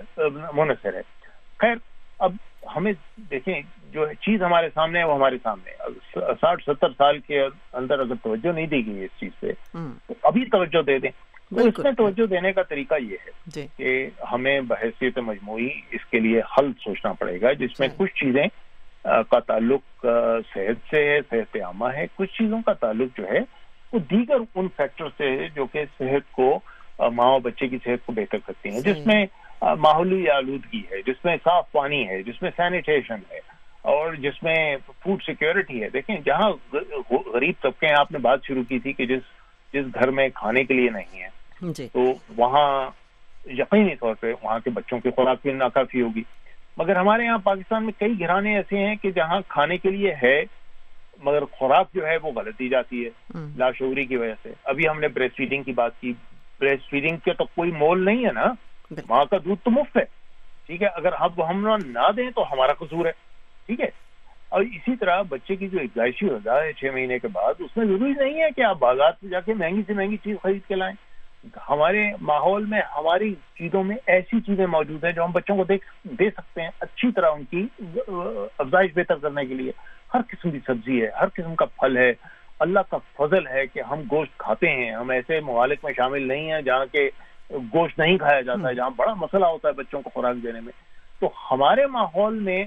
منحصر ہے۔ خیر، اب ہمیں دیکھیں جو چیز ہمارے سامنے ہے وہ ہمارے سامنے ہے۔ ساٹھ ستر سال کے اندر اگر توجہ نہیں دی گئی اس چیز پہ تو ابھی توجہ دے دیں۔ تو اس میں توجہ دینے کا طریقہ یہ ہے کہ ہمیں بحیثیت مجموعی اس کے لیے حل سوچنا پڑے گا، جس میں کچھ چیزیں کا تعلق صحت سے ہے، صحت عامہ ہے، کچھ چیزوں کا تعلق جو ہے وہ دیگر ان فیکٹر سے ہے جو کہ صحت کو، ماں اور بچے کی صحت کو بہتر کرتی ہیں، جس میں ماحولی آلودگی ہے، جس میں صاف پانی ہے، جس میں سینیٹیشن ہے، اور جس میں فوڈ سیکیورٹی ہے۔ دیکھیں، جہاں غریب طبقے ہیں، آپ نے بات شروع کی تھی کہ جس جس گھر میں کھانے کے لیے نہیں ہے تو وہاں یقینی طور پہ وہاں کے بچوں کی خوراک بھی ناکافی ہوگی، مگر ہمارے یہاں پاکستان میں کئی گھرانے ایسے ہیں کہ جہاں کھانے کے لیے ہے مگر خوراک جو ہے وہ غلط دی جاتی ہے لاشعوری کی وجہ سے۔ ابھی ہم نے بریسٹ فیڈنگ کی بات کی، بریسٹ فیڈنگ کے تو کوئی مول نہیں ہے نا، ماں کا دودھ تو مفت ہے، ٹھیک ہے، اگر اب ہم نہ دیں تو ہمارا قصور ہے، ٹھیک ہے۔ اور اسی طرح بچے کی جو افزائشی غذا ہے چھ مہینے کے بعد، اس میں ضروری نہیں ہے کہ آپ بازار سے جا کے مہنگی سے مہنگی چیز خرید کے لائیں۔ ہمارے ماحول میں ہماری چیزوں میں ایسی چیزیں موجود ہیں جو ہم بچوں کو دیکھ دے سکتے ہیں اچھی طرح ان کی افزائش بہتر کرنے کے لیے۔ ہر قسم کی سبزی ہے، ہر قسم کا پھل ہے، اللہ کا فضل ہے کہ ہم گوشت کھاتے ہیں۔ ہم ایسے ممالک میں شامل نہیں ہیں جہاں کے گوشت نہیں کھایا جاتا ہے، جہاں بڑا مسئلہ ہوتا ہے بچوں کو خوراک دینے میں۔ تو ہمارے ماحول میں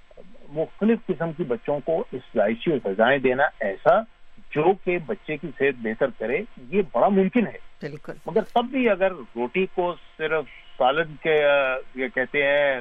مختلف قسم کی بچوں کو افزائشی غذائیں دینا ایسا جو کہ بچے کی صحت بہتر کرے، یہ بڑا ممکن ہے۔ بالکل، مگر تب بھی اگر روٹی کو صرف سالن کے کہتے ہیں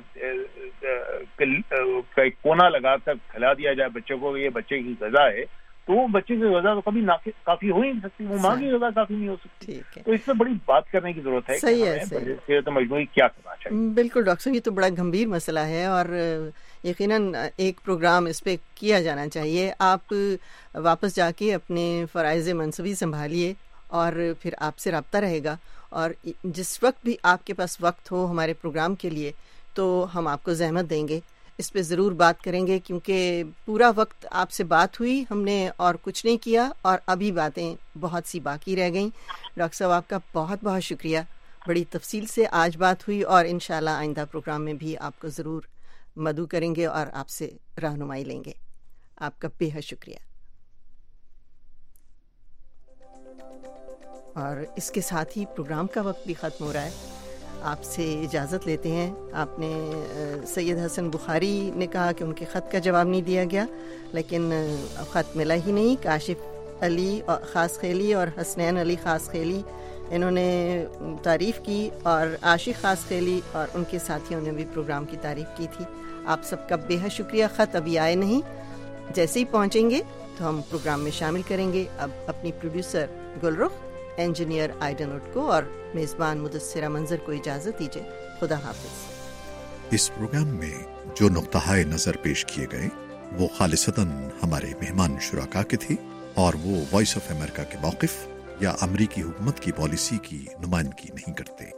کونا لگا کر کھلا دیا جائے بچے کو، یہ بچے کی غذا ہے، تو وہ بچے کی غذا تو کبھی کافی ہو ہی نہیں سکتی، وہ ماں کی غذا کافی نہیں ہو سکتی۔ تو اس سے بڑی بات کرنے کی ضرورت ہے کہ صحت مجموعی کیا کرنا چاہیے۔ بالکل ڈاکٹر صاحب، یہ تو بڑا گمبھیر مسئلہ ہے اور یقیناً ایک پروگرام اس پہ کیا جانا چاہیے۔ آپ واپس جا کے اپنے فرائض منصبی سنبھالیے اور پھر آپ سے رابطہ رہے گا، اور جس وقت بھی آپ کے پاس وقت ہو ہمارے پروگرام کے لیے تو ہم آپ کو زحمت دیں گے، اس پہ ضرور بات کریں گے، کیونکہ پورا وقت آپ سے بات ہوئی، ہم نے اور کچھ نہیں کیا اور ابھی باتیں بہت سی باقی رہ گئیں۔ ڈاکٹر صاحب آپ کا بہت بہت شکریہ، بڑی تفصیل سے آج بات ہوئی اور انشاءاللہ آئندہ پروگرام میں بھی آپ کو ضرور مدعو کریں گے اور آپ سے رہنمائی لیں گے۔ آپ کا بے حد شکریہ۔ اور اس کے ساتھ ہی پروگرام کا وقت بھی ختم ہو رہا ہے، آپ سے اجازت لیتے ہیں۔ آپ نے سید حسن بخاری نے کہا کہ ان کے خط کا جواب نہیں دیا گیا، لیکن خط ملا ہی نہیں۔ کاشف علی خاص خیلی اور حسنین علی خاص خیلی انہوں نے تعریف کی، اور عاشق خاص خیلی اور ان کے ساتھیوں نے بھی پروگرام کی تعریف کی تھی۔ آپ سب کا بے حد شکریہ۔ خط ابھی آئے نہیں، جیسے ہی پہنچیں گے تو ہم پروگرام میں شامل کریں گے۔ اب اپنی پروڈیوسر گلرخ، انجینئر آئیڈن اٹ کو اور میزبان مدثرہ منظر کو اجازت دیجیے۔ خدا حافظ۔ اس پروگرام میں جو نقطہ نظر پیش کیے گئے وہ خالصتاً ہمارے مہمان شرکا کے تھے، اور وہ وائس آف امریکہ کے موقف या अमरीकी हुकूमत की पॉलिसी की नुमाइंदगी नहीं करते।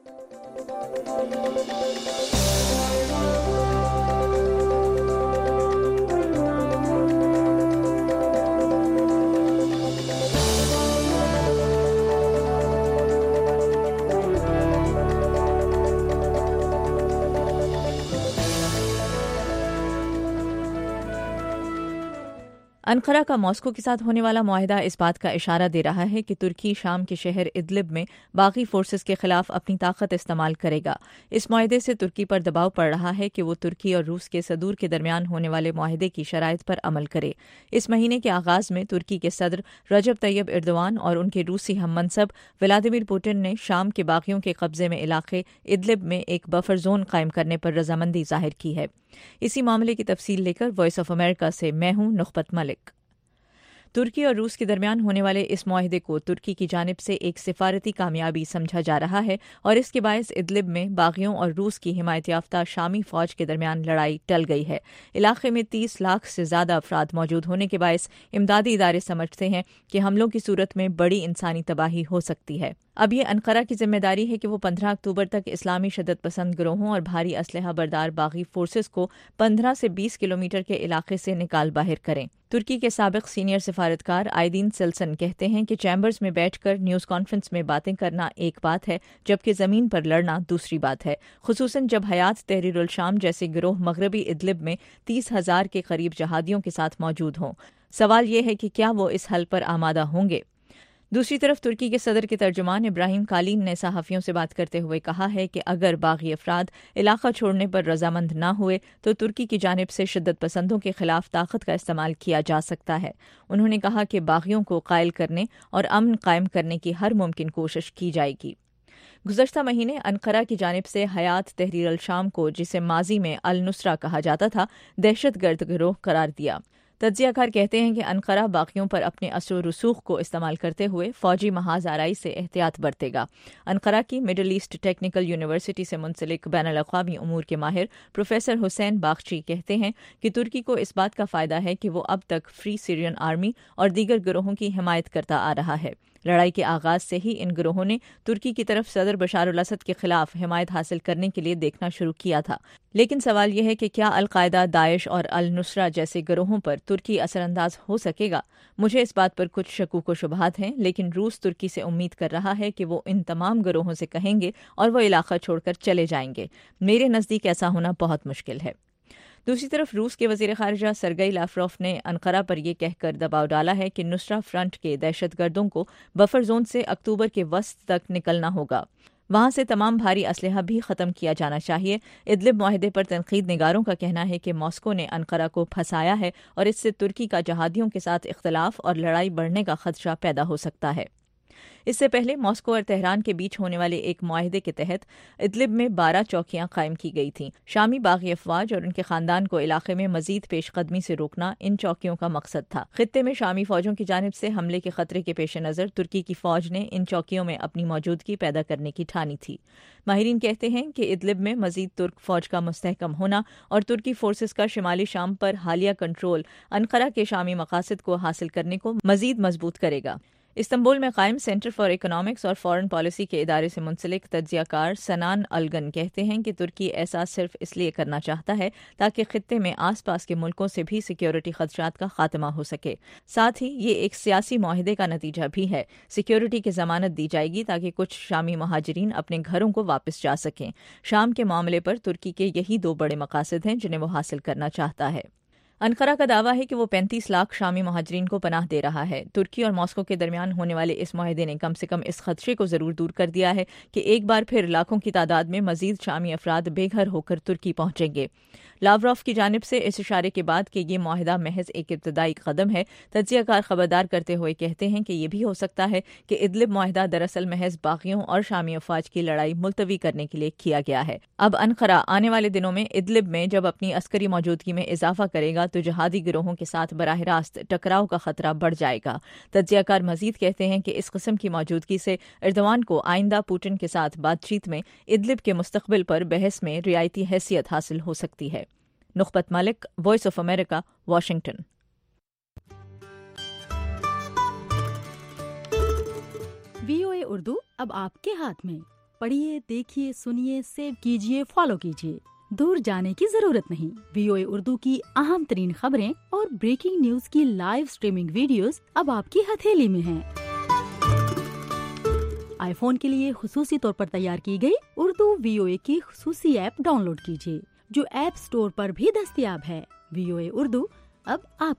अनकरा का मॉस्को के साथ होने वाला मुआहिदा इस बात का इशारा दे रहा है कि तुर्की शाम के शहर इदलिब में बागी फोर्सेस के खिलाफ अपनी ताकत इस्तेमाल करेगा। इस मुआहिदे से तुर्की पर दबाव पड़ रहा है कि वो तुर्की और रूस के सदूर के दरमियान होने वाले मुआहिदे की शराइत पर अमल करे। इस महीने के आगाज में तुर्की के सदर रजब तैयब एर्दोआन और उनके रूसी हममनसब व्लादिमीर पुतिन ने शाम के बागियों के कब्जे में इलाके इदलिब में एक बफर जोन कायम करने पर रजामंदी जाहिर की है। इसी मामले की तफसील लेकर वॉइस ऑफ अमेरिका से मैं हूं नुखबत मलिक। तुर्की और रूस के दरमियान होने वाले इस मुआहिदे को तुर्की की जानिब से एक सिफारती कामयाबी समझा जा रहा है और इसके बायस इदलिब में बागियों और रूस की हिमायत याफ्ता शामी फौज के दरमियान लड़ाई टल गई है। इलाके में तीस लाख से ज्यादा अफराद मौजूद होने के बायस इमदादी इदारे समझते हैं कि हमलों की सूरत में बड़ी इंसानी तबाही हो सकती है। अब ये अनकरा की जिम्मेदारी है कि वो पंद्रह अक्टूबर तक इस्लामी शिद्दत पसंद गिरोहों और भारी असलहा बरदार बागी फोर्सेस को पंद्रह से बीस किलोमीटर के इलाके से निकाल बाहर करें। तुर्की के साबिक सीनियर सिफारतकार आयदीन सिल्सन कहते हैं कि चैम्बर्स में बैठकर न्यूज़ कॉन्फ्रेंस में बातें करना एक बात है, जबकि ज़मीन पर लड़ना दूसरी बात है, खुसूसन जब हयात तहरीरुल शाम जैसे गिरोह मगरबी इदलिब में तीस हजार के करीब जहादियों के साथ मौजूद हों। सवाल यह है कि क्या वो इस हल पर आमादा होंगे। दूसरी तरफ तुर्की के सदर के तर्जुमान इब्राहिम कालीन ने सहाफ़ियों से बात करते हुए कहा है कि अगर बागी अफराद इलाका छोड़ने पर रजामंद न हुए तो तुर्की की जानिब से शिद्दत पसंदों के खिलाफ ताकत का इस्तेमाल किया जा सकता है। उन्होंने कहा कि बागियों को कायल करने और अमन कायम करने की हर मुमकिन कोशिश की जाएगी। गुज़श्ता महीने अनकरा की जानिब से हयात तहरीर अल शाम को, जिसे माजी में अल नुसरा कहा जाता था, दहशत गर्द गिरोह करार दिया। तज्ज़ियाकार कहते हैं कि अनकरा बागियों पर अपने असर रसूख को इस्तेमाल करते हुए फौजी महाज आराई से एहतियात बरतेगा। अनकरा की मिडल ईस्ट टेक्निकल यूनिवर्सिटी से मुंसलिक बैनुल अक़वामी उमूर के माहिर प्रोफेसर हुसैन बागची कहते हैं कि तुर्की को इस बात का फ़ायदा है कि वो अब तक फ्री सीरियन आर्मी और दीगर गिरोहों की हिमायत करता आ रहा है। लड़ाई के आगाज से ही इन गिरोहों ने तुर्की की तरफ सदर बशार अल असद के खिलाफ हिमायत हासिल करने के लिए देखना शुरू किया था। लेकिन सवाल यह है कि क्या अल-कायदा, दाइश और अल नुसरा जैसे गिरोहों पर तुर्की असरअंदाज हो सकेगा। मुझे इस बात पर कुछ शकूक व शुबहात हैं, लेकिन रूस तुर्की से उम्मीद कर रहा है कि वो इन तमाम गिरोहों से कहेंगे और वो इलाका छोड़कर चले जाएंगे। मेरे नज़दीक ऐसा होना बहुत मुश्किल है। दूसरी तरफ रूस के वज़ीर ख़ारिजा सरगई लावरोफ ने अनकरा पर यह कहकर दबाव डाला है कि नुसरा फ्रंट के दहशतगर्दों को बफर जोन से अक्टूबर के वस्त तक निकलना होगा। वहां से तमाम भारी असलहा भी ख़त्म किया जाना चाहिए। इदलिब मुआहिदे पर तनकीद निगारों का कहना है कि मॉस्को ने अनकरा को फंसाया है और इससे तुर्की का जहादियों के साथ इख्तलाफ और लड़ाई बढ़ने का खदशा पैदा हो सकता है। इससे पहले मॉस्को और तेहरान के बीच होने वाले एक मुआहिदे के तहत इदलिब में बारह चौकियां कायम की गई थीं। शामी बागी अफवाज और उनके खानदान को इलाके में मजीद पेशकदमी से रोकना इन चौकियों का मकसद था। खित्ते में शामी फौजों की जानिब से हमले के खतरे के पेश नज़र तुर्की की फौज ने इन चौकियों में अपनी मौजूदगी पैदा करने की ठानी थी। माहिरीन कहते हैं कि इदलिब में मजीद तुर्क फौज का मुस्तहकम होना और तुर्की फोर्सेस का शिमाली शाम पर हालिया कंट्रोल अनकरा के शामी मकासद को हासिल करने को मजीद मजबूत करेगा। इस्तंबुल में कायम सेंटर फॉर इकोनॉमिक्स और फॉरेन पॉलिसी के इदारे से मुंसलिक तज्जियाकार सनान अलगन कहते हैं कि तुर्की ऐसा सिर्फ इसलिए करना चाहता है ताकि खित्ते में आस पास के मुल्कों से भी सिक्योरिटी खदशात का खात्मा हो सके। साथ ही ये एक सियासी मुआहिदे का नतीजा भी है। सिक्योरिटी की जमानत दी जाएगी ताकि कुछ शामी महाजरीन अपने घरों को वापस जा सकें। शाम के मामले पर तुर्की के यही दो बड़े मकासद हैं जिन्हें वो हासिल करना चाहता है। अनकरा का दावा है कि वो पैंतीस लाख शामी महाजरीन को पनाह दे रहा है। तुर्की और मॉस्को के दरमियान होने वाले इस मुआहिदे ने कम से कम इस खदशे को जरूर दूर कर दिया है कि एक बार फिर लाखों की तादाद में मजीद शामी अफराद बेघर होकर तुर्की पहुंचेंगे। लावरोफ की जानिब से इस इशारे के बाद कि ये मुआहिदा महज एक इब्तदाई कदम है, तज्जियाकार खबरदार करते हुए कहते हैं कि यह भी हो सकता है कि इदलिब मुआहिदा दरअसल महज बागियों और शामी अफवाज की लड़ाई मुलतवी करने के लिए किया गया है। अब अनकरा आने वाले दिनों में इदलिब में जब अपनी अस्करी मौजूदगी में इजाफा करेगा तो जहादी गिरोहों के साथ बराह रास्त टकराव का खतरा बढ़ जाएगा। तज्जियाकार मजीद कहते हैं कि इस किस्म की मौजूदगी से एर्दोआन को आइंदा पुतिन के साथ बातचीत में इदलिब के मुस्तकबिल पर बहस में रियायती हैसियत हासिल हो सकती है। Nukhbat Malik, voice of America, Washington. V O A Urdu अब आपके हाथ में। पढ़िए, देखिए, सुनिए, सेव कीजिए, फॉलो कीजिए। दूर जाने की जरूरत नहीं। वीओए उर्दू की अहम तरीन खबरें और ब्रेकिंग न्यूज की लाइव स्ट्रीमिंग वीडियोस अब आपकी हथेली में हैं। आईफोन के लिए खुसूसी तौर पर तैयार की गई उर्दू वीओए की खुसूसी ऐप डाउनलोड कीजिए, जो ऐप स्टोर पर भी दस्तयाब है। वीओए उर्दू अब आप